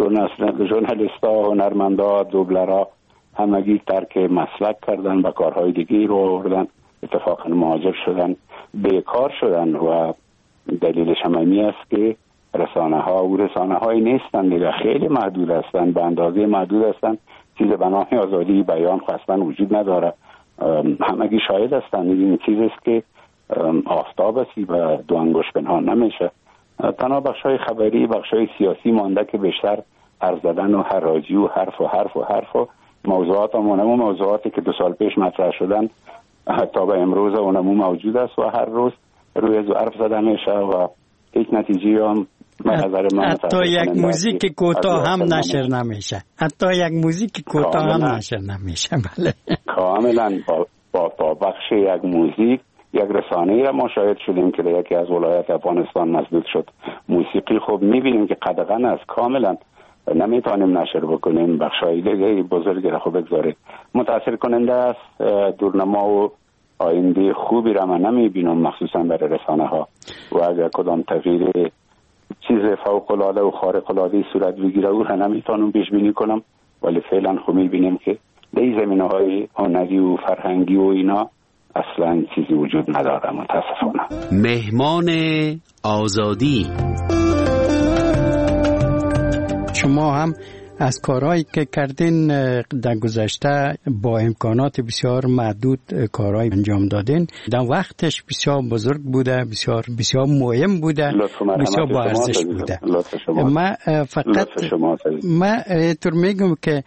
F: ژورنالیستا، هنرمندا، دوبلرها همگی ترک مسلک کردن، به کارهای دیگه رو آوردن، اتفاقا مهاجر شدن، بیکار شدن و دلیلش هم این است که رسانه ها و رسانه های نیستن دیگه، خیلی محدود هستن، به اندازه محدود هستن. چیز به نام آزادی بیان خواستن وجود نداره. همگی شاهد هستند. این چیزی است که آفتاب است و دو انگشت پنهان نمیشه. تنها بخشای خبری، بخشای سیاسی مانده که بیشتر حرف زدن و حراجی و حرف و حرف و حرف و موضوعات همونمو موضوعاتی که دو سال پیش مطرح شدن تا به امروز اونمو موجود است و هر روز روی از حرف زدن میشه و هیچ نتیجه هم
E: حتی یک موزیک کوتاه هم نشر نمیشه. حتی یک موزیک کوتاه هم نشر نمیشه. بله
F: کاملا با, با, با بخش یک موزیک یک رسانه‌ای را ما شاهد شدیم که در یکی از ولایات افغانستان مسدود شد. موسیقی خب میبینیم که قدغن است، کاملا نمیتونیم نشر بکنیم. بخشای دیگه بزرگی را خب بگذاره. متاثر کننده است. دورنما و آینده خوبی را من نمیبینم مخصوصا برای رسانه ها و اگر کدام تغییر چیز فوق العاده و خارق العاده صورت بگیره او را نمیتونم پیش بینی کنم، ولی فعلا خب میبینیم که در این زمینه‌های هنری و فرهنگی و اینا اصلا چیزی وجود نداره متاسفانه.
G: مهمان آزادی.
E: شما هم از کارهایی که کردین در گذشته با امکانات بسیار محدود کارهای انجام دادین، در وقتش بسیار بزرگ بوده، بسیار بسیار مهم بوده، بسیار با ارزش بوده. ما فقط ما اینطور میگم که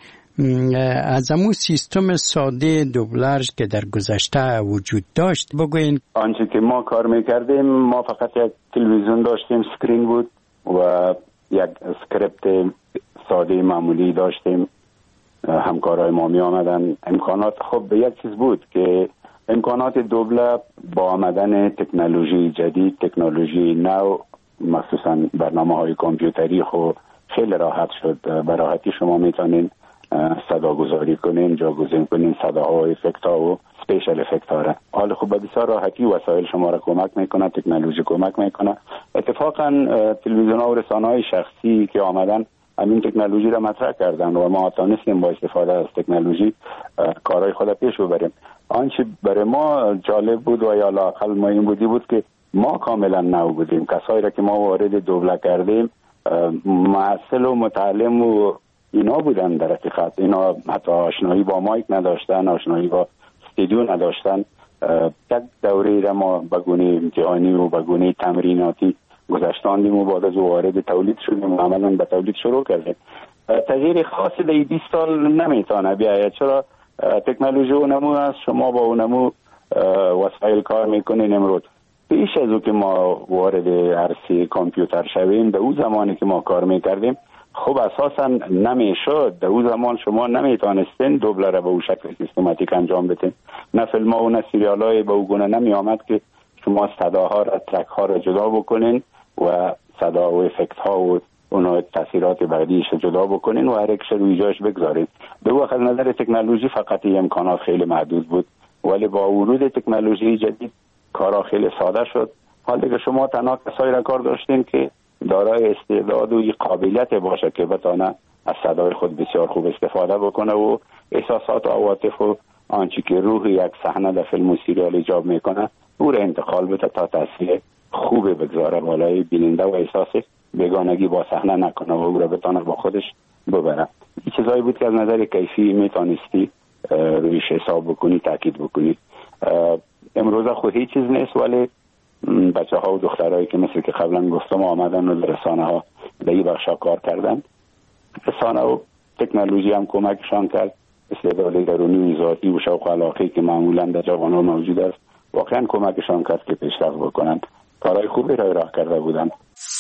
E: از امو سیستم ساده دوبلاژ که در گذشته وجود داشت بگوین.
F: آنچه که ما کار میکردیم، ما فقط یک تلویزیون داشتیم، سکرین بود و یک اسکریپت ساده معمولی داشتیم. همکارای ما می آمدن. امکانات خب به یک چیز بود که امکانات دوبله با آمدن تکنولوژی جدید، تکنولوژی نو، مخصوصا برنامه های کامپیوتری خب خیلی راحت شد. به راحتی شما میتونین صدا گذاری کنین، جاگزین کنین صداها و افکت ها و سپیشل افکت ها را. حالا خب بسیار راحتی وسایل شما را کمک میکنه، تکنولوژی کمک میکنه. اتفاقا تلویزیون ها و رسانه های شخصی که آمدن همین تکنولوژی را مطرح کردن و ما تونستیم با استفاده از تکنولوژی کارهای خود پیش ببریم. آنچه برای ما جالب بود و یا لااقل مهم بودی بود که ما کاملا نو بودیم. کسایی را که ما وارد دوبله کردیم معسل و متعلم و اینا بودن. در حقیقت اینا حتی آشنایی با مایک نداشتن، آشنایی با استودیو نداشتن. یک دوره را ما بگونه امتحانی و بگونه تمریناتی گذشتاندیم و بعد از وارد تولید شدیم و عملا به تولید شروع کردیم. تغییر خاصی در بیست سال نمیتونه بیاید، چرا تکنولوژی اونمو هست، شما با اونمو وسایل کار میکنین. امروز پیش از او که ما وارد عرصه کامپیوتر شویم، در اون زمانی که ما کار میکردیم خب اساسا نمیشد. در اون زمان شما نمیتونستین دوبله را به اون شکل سیستماتیک انجام بدین. نه فیلم ها و نه سریال های به اون گونه نمی آمد که شما صداها را، ترک ها را جدا بکنین و صدا و افکت ها و اونها تاثیرات بعدیش جدا بکنین و هر یک روی جاش بگذارین. به وقت نظر تکنولوژی فقط این امکانات خیلی محدود بود، ولی با ورود تکنولوژی جدید کارا خیلی ساده شد. حالا که شما تنها کسایی را کار داشتین که دارای استعداد و قابلیت باشه که بتونه از صدای خود بسیار خوب استفاده بکنه و احساسات و عواطف و آنچه که روح یک صحنه در فیلم و سریال ایجاب میکنه او را انتقال بده تا تاثیر خوب بگذاره بالای بیننده و احساس بیگانگی با صحنه نکنه و او را بتونه با خودش ببره. این چیزایی بود که از نظر کیفی میتونستی رویش حساب بکنی، تاکید بکنی. امروز خود هیچ چیز نیست، ولی بچه ها و دخترهایی که مثل که قبلا گفتم آمدن و رسانه ها در این بخشا کار کردن. رسانه و تکنولوژی هم کمکشان کرد. استعداد درونی و ذاتی و شوق و علاقه‌ای که معمولا در جوانان موجود است واقعا کمکشان کرد که پیشرفت بکنند. کارهای خوبی را راه کرده بودند.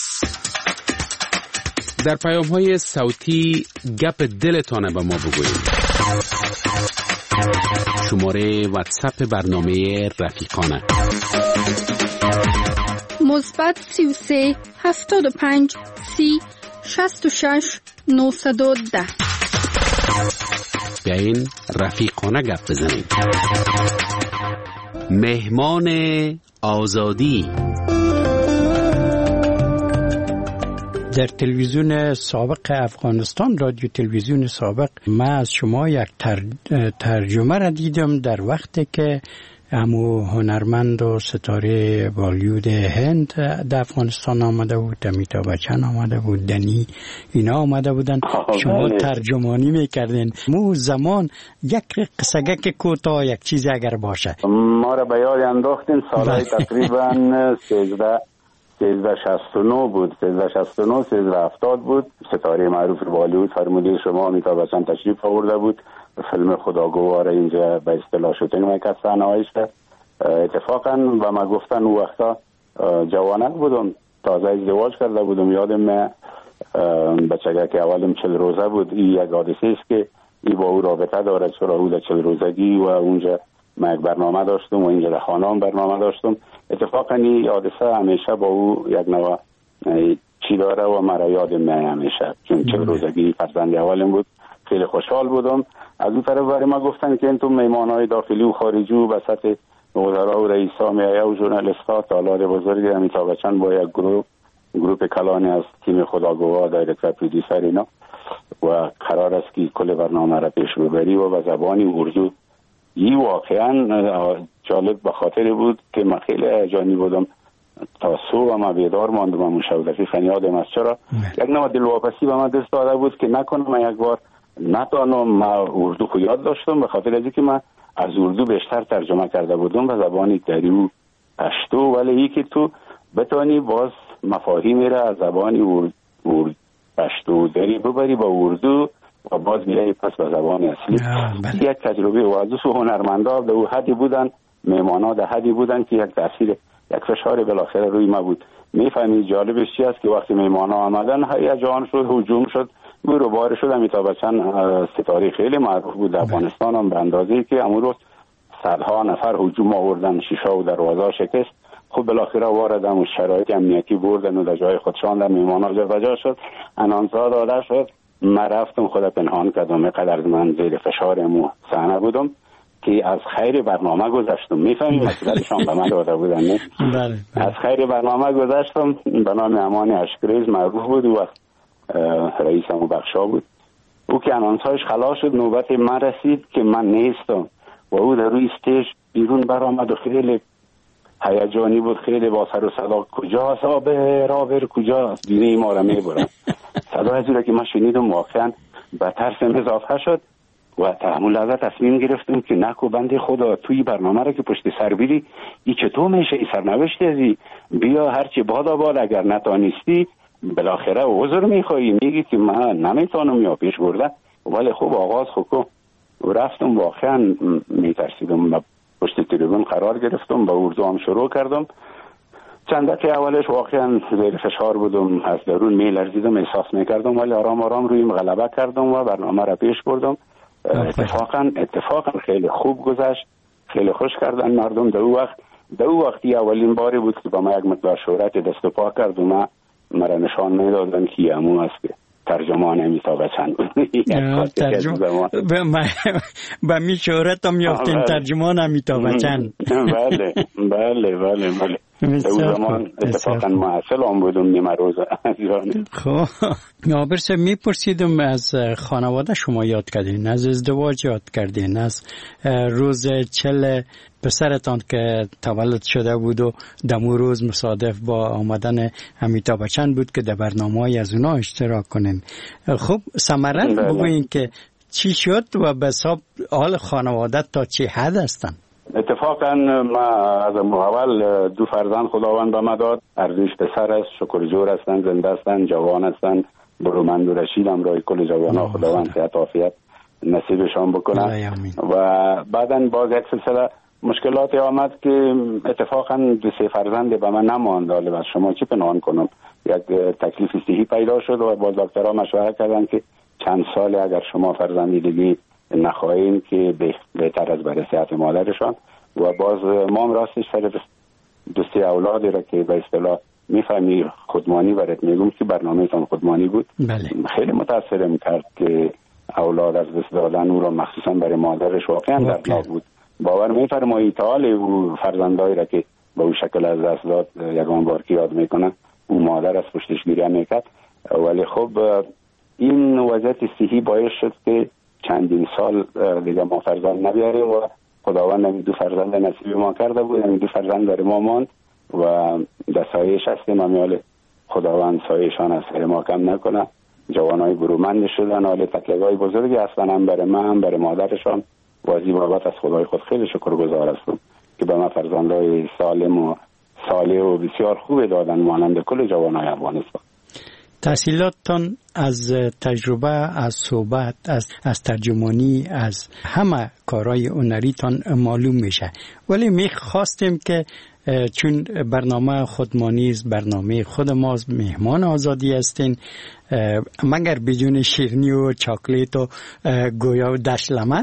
G: در پیام های صوتی گپ دلتانه به ما بگویید. شماره واتساپ برنامه رفیقانه
I: مثبت سی و سه هفتاد و پنج سی شصت و شش نهصد و ده.
G: بیاین رفیقانه گپ بزنیم. مهمان آزادی.
E: در تلویزیون سابق افغانستان، رادیو تلویزیون سابق، من از شما یک تر... ترجمه را دیدم در وقتی که امو هنرمند و ستاره بالیوود هند در افغانستان آمده بود، امیتابh بچن آمده بود، دنی اینا آمده بودن. شما ترجمانی میکردین. مو زمان یک قصگک کوتاه یک چیز اگر باشه
F: ما را به یاد انداختین. سالهای تقریبا سیزده سیزده شصت و نه بود، سیزده شصت و نه سیزده هفتاد بود. ستاره معروف بالیوود فرمودید شما امیتابh بچن تشریف آورده بود، فیلم خداگوار اینجا به اصطلاح شوتینگ میکرد، صحنه‌هایش. اتفاقا و ما گفتن اون وقتا جوانک بودم، تازه ازدواج کرده بودم. یادم من بچگه که اولم چل روزه بود. این یک حادثه است که ای با او رابطه داره، چرا او در چل روزگی و اونجا من یک برنامه داشتم و اینجا در خانه هم برنامه داشتم. اتفاقا این حادثه همیشه با او یک نوع چی داره و مرا یادم من همیشه، چون چل روزگی فرزند اولم بود. خیلی خوشحال بودم. از اون طرف برای ما گفتن که این تو میمانهای داخلی و خارجی و به سطح وزرا و رئیسا میایه و ژورنالیست‌ها تالار بزرگی امیتابh بچن با یک گروه گروه کلانی از تیم خداگوها، دایرکتور، پرودیوسر اینا و قرار است که کل برنامه را پیش ببری و به زبانی اردو. این واقعا جالب به خاطر بود که من خیلی هیجانی بودم. تا صبح ما بیدار ماندم. من مشاورتی فنیادم از چرا یک نوع دلواپسی به من دست داده بود که نکنم من یک بار نتانم. من اردو خو یاد داشتم به خاطر از اینکه من از اردو بیشتر ترجمه کرده بودم به زبان دری و پشتو، ولی ای که تو بتانی باز مفاهیمی را از زبان ارد ارد پشتو دری ببری با اردو و باز بیایی پس به زبان اصلی. یک تجربه و از دو هنرمندا در حدی بودن، میمانا در حدی بودن که یک تاثیر یک فشار بالاخره روی ما بود. میفهمی جالبش چی است که وقتی میمانا آمدن هیجان شد، هجوم شد، برو بار شد. امیتابh بچن ستاره خیلی معروف بود در افغانستان هم به اندازه‌ای که امروز روز صدها نفر هجوم آوردن، شیشه و دروازه شکست. خب بالاخره واردن و شرایط امنیتی بردن و در جای خودشان در میمانا جابجا شد، انانسا داده شد. من رفتم خود پنهان کردم، اینقدر من زیر فشارم و صحنه بودم که از خیر برنامه گذشتم. میفهمید مسئولشان به من داده بودن نه؟ بله. از خیر برنامه گذشتم. به نام امان اشکریز معروف بود و رئیس امو بخشا بود. او که انانسایش خلاص شد نوبت من رسید که من نیستم و او در روی استیج بیرون برآمد و خیلی هیجانی بود، خیلی با سر و صدا کجاست آبر آبر کجاست، بینه ما را میبرن. صدا از که من شنیدم واقعا به ترسم اضافه شد و تحمل لحظه تصمیم گرفتم که نکو بنده خدا توی برنامه را که پشت سر بیری ای چطور میشه ای سرنوشت ازی بیا هرچی بادا باد، اگر نتانستی بالاخره عذر میخوایی، میگی که من نمیتونم یا پیش برده. ولی خوب آغاز خوکو رفتم، واقعا میترسیدم. پشت تریبون قرار گرفتم، با اردو هم شروع کردم. چند دقیقه اولش واقعا زیر فشار بودم، از درون میلرزیدم، احساس میکردم، ولی آرام آرام رویم غلبه کردم و برنامه را پیش بردم. اتفاقا اتفاقا خیلی خوب گذشت، خیلی خوش کردن مردم. در وقت در وقتی اولین باری بود که با ما یک مقدار شهرت دست و پا کرد و ما مرا نشان میدادن که امو است که ترجمان امیتابh بچن بود.
E: به می شهرت هم یافتین ترجمان امیتابh بچن.
F: بله بله بله بله. در زمان اتفاقا معسل هم بودم نیمه روز.
E: خب نابر صاحب میپرسیدم از خانواده شما یاد کردین، از ازدواج یاد کردین، از روز چل پسرتان که تولد شده بود و دمو روز مصادف با آمدن امیتابh بچن بود که در برنامه‌ای از اونا اشتراک کنین. خب ثمرت بگوین که چی شد و به حساب حال خانواده تا چی حد هستن؟
F: اتفاقا ما از اول دو فرزند خداوند به ما داد. ارزش پسر است، شکرجور هستن، زنده هستن، جوان هستن، برومند و رشید هم رای کل جوانا خداوند صحت عافیت نصیبشان بکنه. و بعداً باز یک سلسله مشکلاتی آمد که اتفاقا دو سه فرزند به من نماند. حالا از شما چی پنهان کنم، یک تکلیف صحی پیدا شد و با دکترها مشوره کردن که چند سال اگر شما فرزندی دیگه نخواهیم که بهتر از برای صحت مادرشان. و باز ما هم راستش سر دوستی اولادی را که به اصطلاح میفهمی خودمانی برات میگم که برنامه‌تان خودمانی بود.
E: بله.
F: خیلی متاثرم کرد که اولاد از دست دادن او را مخصوصا برای مادرش واقعا دردناک بود. باور میفرمایید تا حال او فرزندایی را که به او شکل از دست داد یگان بار که یاد میکنن او مادر از پشتش گریه میکرد. ولی خب این وضعیت صحی باعث شد که چندین سال دیگه ما فرزند نبیاریم و خداوند این دو فرزند نصیب ما کرده بود، این دو فرزند در ما ماند و در سایه‌اش هستیم. امیال خداوند سایه‌شان از سر ما کم نکنه. جوانای برومند شدن، حال تکلیف‌های بزرگی هستن، هم برای من هم برای مادرشان. واجب بابت از خدای خود خیلی شکرگزار هستم که به ما فرزندای سالم و صالح و بسیار خوب دادن، مانند کل جوانای افغانستان.
E: تحصیلاتتان از تجربه، از صحبت، از, از ترجمانی، از همه کارهای هنریتان معلوم میشه، ولی میخواستیم که چون برنامه خودمانی است، برنامه خود ماست، مهمان آزادی هستین، مگر بدون شیرینی و چاکلیت و گویا و دشلمه.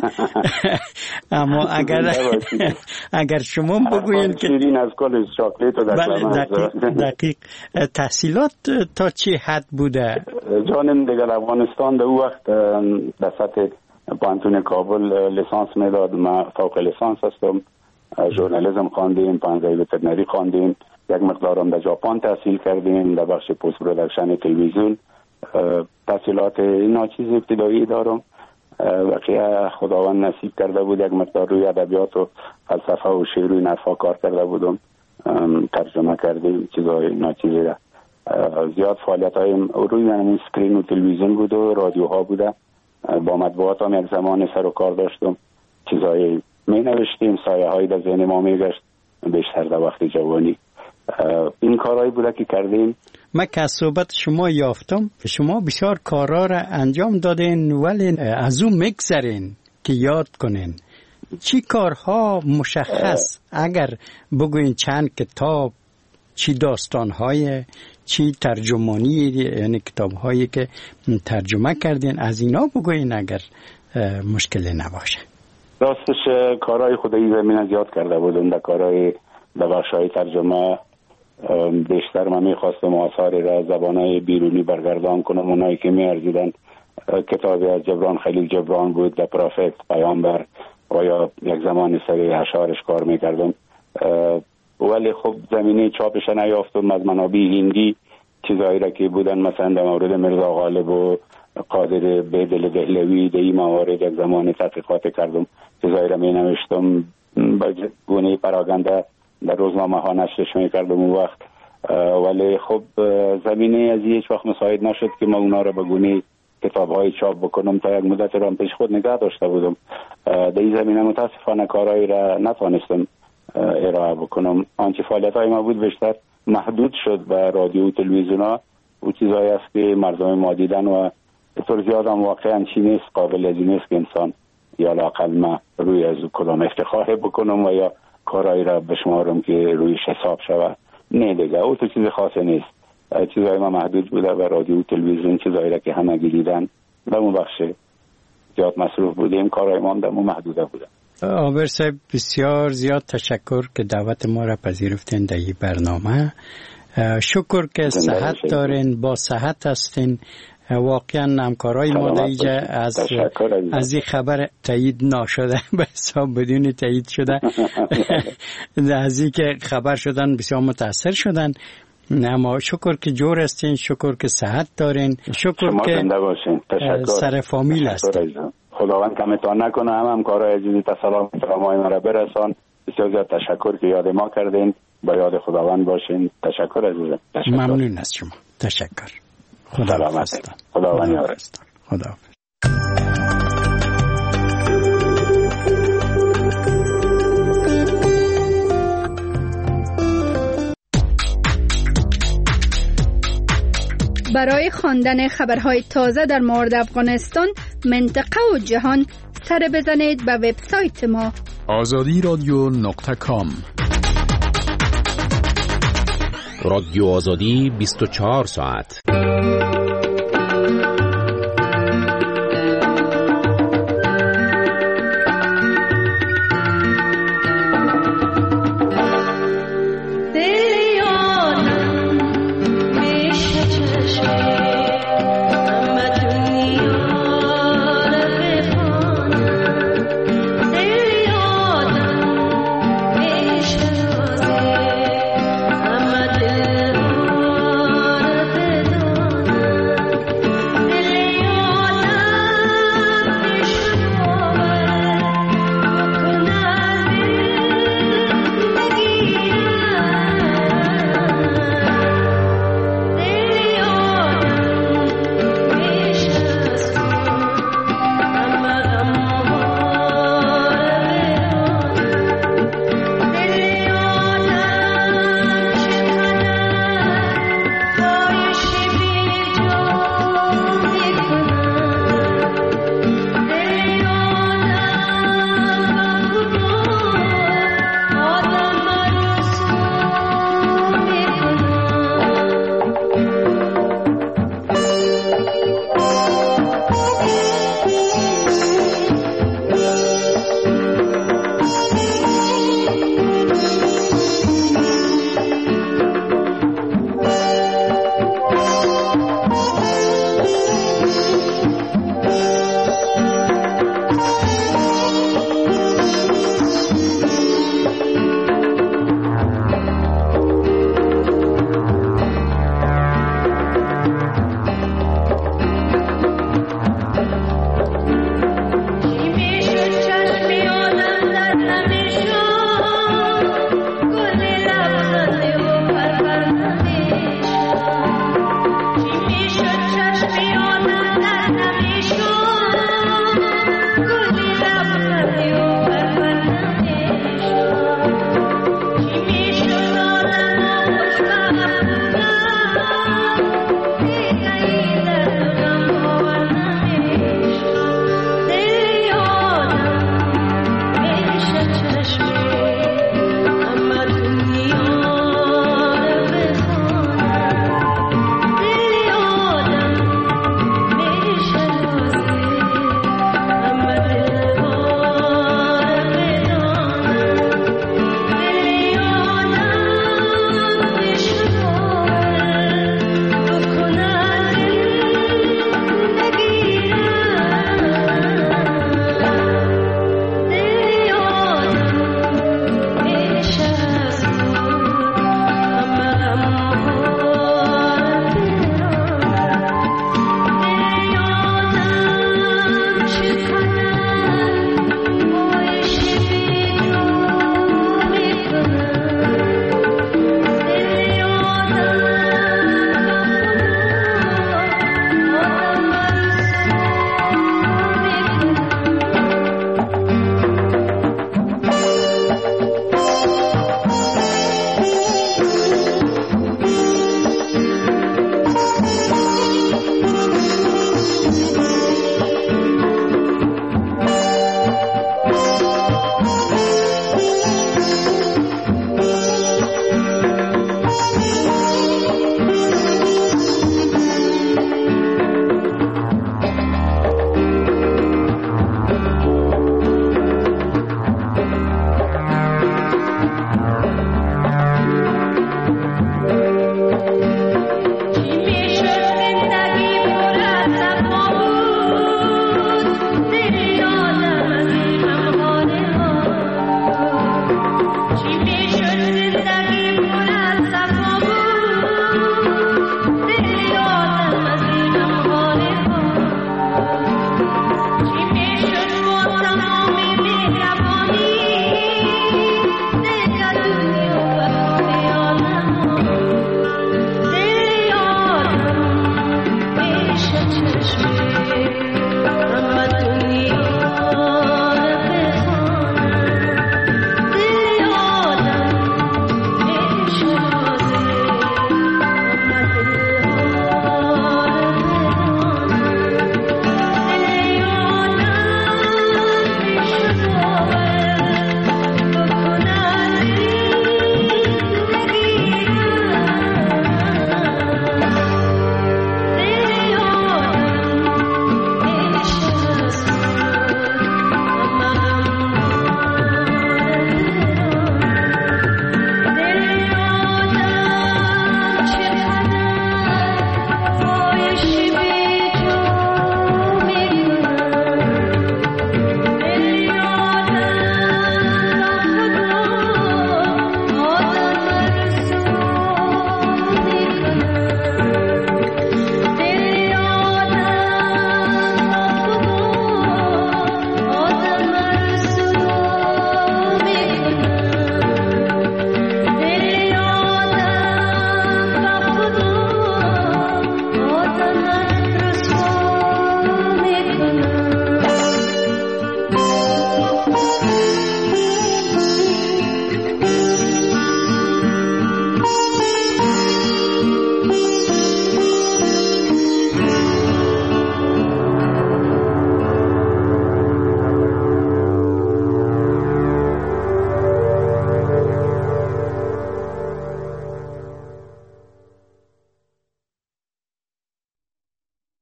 E: اما اگر اگر شما بگوین که
F: شیرین از کل چاکلیت و دشلمه.
E: دقیق, دقیق. تحصیلات تا چه حد بوده؟
F: جانم دیگر افغانستان در او وقت در سطح پانتون کابل لیسانس میداد. من فوق لیسانس هستم، ژورنالیسم خواندیم، پانزده وترنری خواندیم، یک مقدارم در ژاپن تحصیل کردیم در بخش پست پروداکشن تلویزیون. تحصیلات ناچیز ابتدایی دارم. واقعا خداوند نصیب کرده بود یک مقدار روی ادبیات و فلسفه و شعر و این حرفا کار کرده بودم، ترجمه کردیم چیزای ناچیزی را. زیاد فعالیت های روی من اسکرین و تلویزیون بود و رادیوها بوده. با مطبوعات هم یک زمان سر و کار داشتم، چیزای می نوشتیم، سایه هایی در ذهن ما می گشت بیشتر در وقت جوانی. این کارهایی بوده که کردیم.
E: من که از صحبت شما یافتم شما بسیار کارها را انجام دادین، ولی از اون میگذرین که یاد کنین. چی کارها مشخص اگر بگوین چند کتاب، چی داستانهای، چی ترجمانی، یعنی کتابهایی که ترجمه کردین، از اینا بگوین اگر مشکلی نباشه.
F: راستش کارهای خودی زمین زیاد کرده بودم در کارهای در بخشهای ترجمه. بیشتر من میخواستم آثاری را زبانهای بیرونی برگردان کنم، اونایی که میارزیدن. کتابی از جبران خلیل جبران بود، در پروفت پیامبر، و یا یک زمان سری اشعارش کار میکردم، ولی خب زمینه چاپش نیافتم. از منابع هندی چیزایی را که بودن، مثلا در مورد مرزا غالب و قادر بیدل دهلوی، در این موارد یک زمان تحقیقات کردم، چیزایی را می نوشتم، با گونه پراگنده در روزنامه ها نشرش می کردم اون وقت. ولی خب زمینه از هیچ وقت مساعد نشد که من اونا را به گونه کتاب های چاپ بکنم. تا یک مدت را پیش خود نگاه داشته بودم. در این زمینه متاسفانه کارهایی را نتوانستم ارائه بکنم. آنچه فعالیت های ما بود بیشتر محدود شد به رادیو و تلویزیون ها و چیزایی است که مردم ما دیدن و طور زیاد هم واقعا چی نیست، قابل از این نیست که انسان یا لااقل ما روی از کدام افتخار بکنم و یا کارهایی را بشمارم که رویش حساب شود. نه دیگه، او تو چیز خاصی نیست. چیزای ما محدود بوده و رادیو و تلویزیون چیزایی را که همه دیدن در اون بخش زیاد مصروف بودیم، کارهای ما هم در اون محدوده بوده.
E: عابر صاحب بسیار زیاد تشکر که دعوت ما را پذیرفتین در این برنامه. شکر که صحت دارین، با صحت هستین. واقعا همکارای ما در اینجا از از این خبر تایید نشده به حساب بدون تایید شده از این که خبر شدن بسیار متاثر شدن. اما شکر که جور هستین، شکر که صحت دارین، شکر که سر فامیل هستین.
F: خداوند کمتان نکنه. هم همکارای عزیزی تسلام فرمای مرا برسان. بسیار زیاد تشکر که یاد ما کردین. با یاد خداوند باشین. تشکر عزیزم. تشکر.
E: ممنون از شما. تشکر. خدا حافظ.
F: خداوند یارش.
E: خدا حافظ.
I: برای خواندن خبرهای تازه در مورد افغانستان، منطقه و جهان، سر بزنید به وبسایت ما
J: آزادی رادیو نقطه کام.
G: رادیو آزادی بیست و چهار ساعت.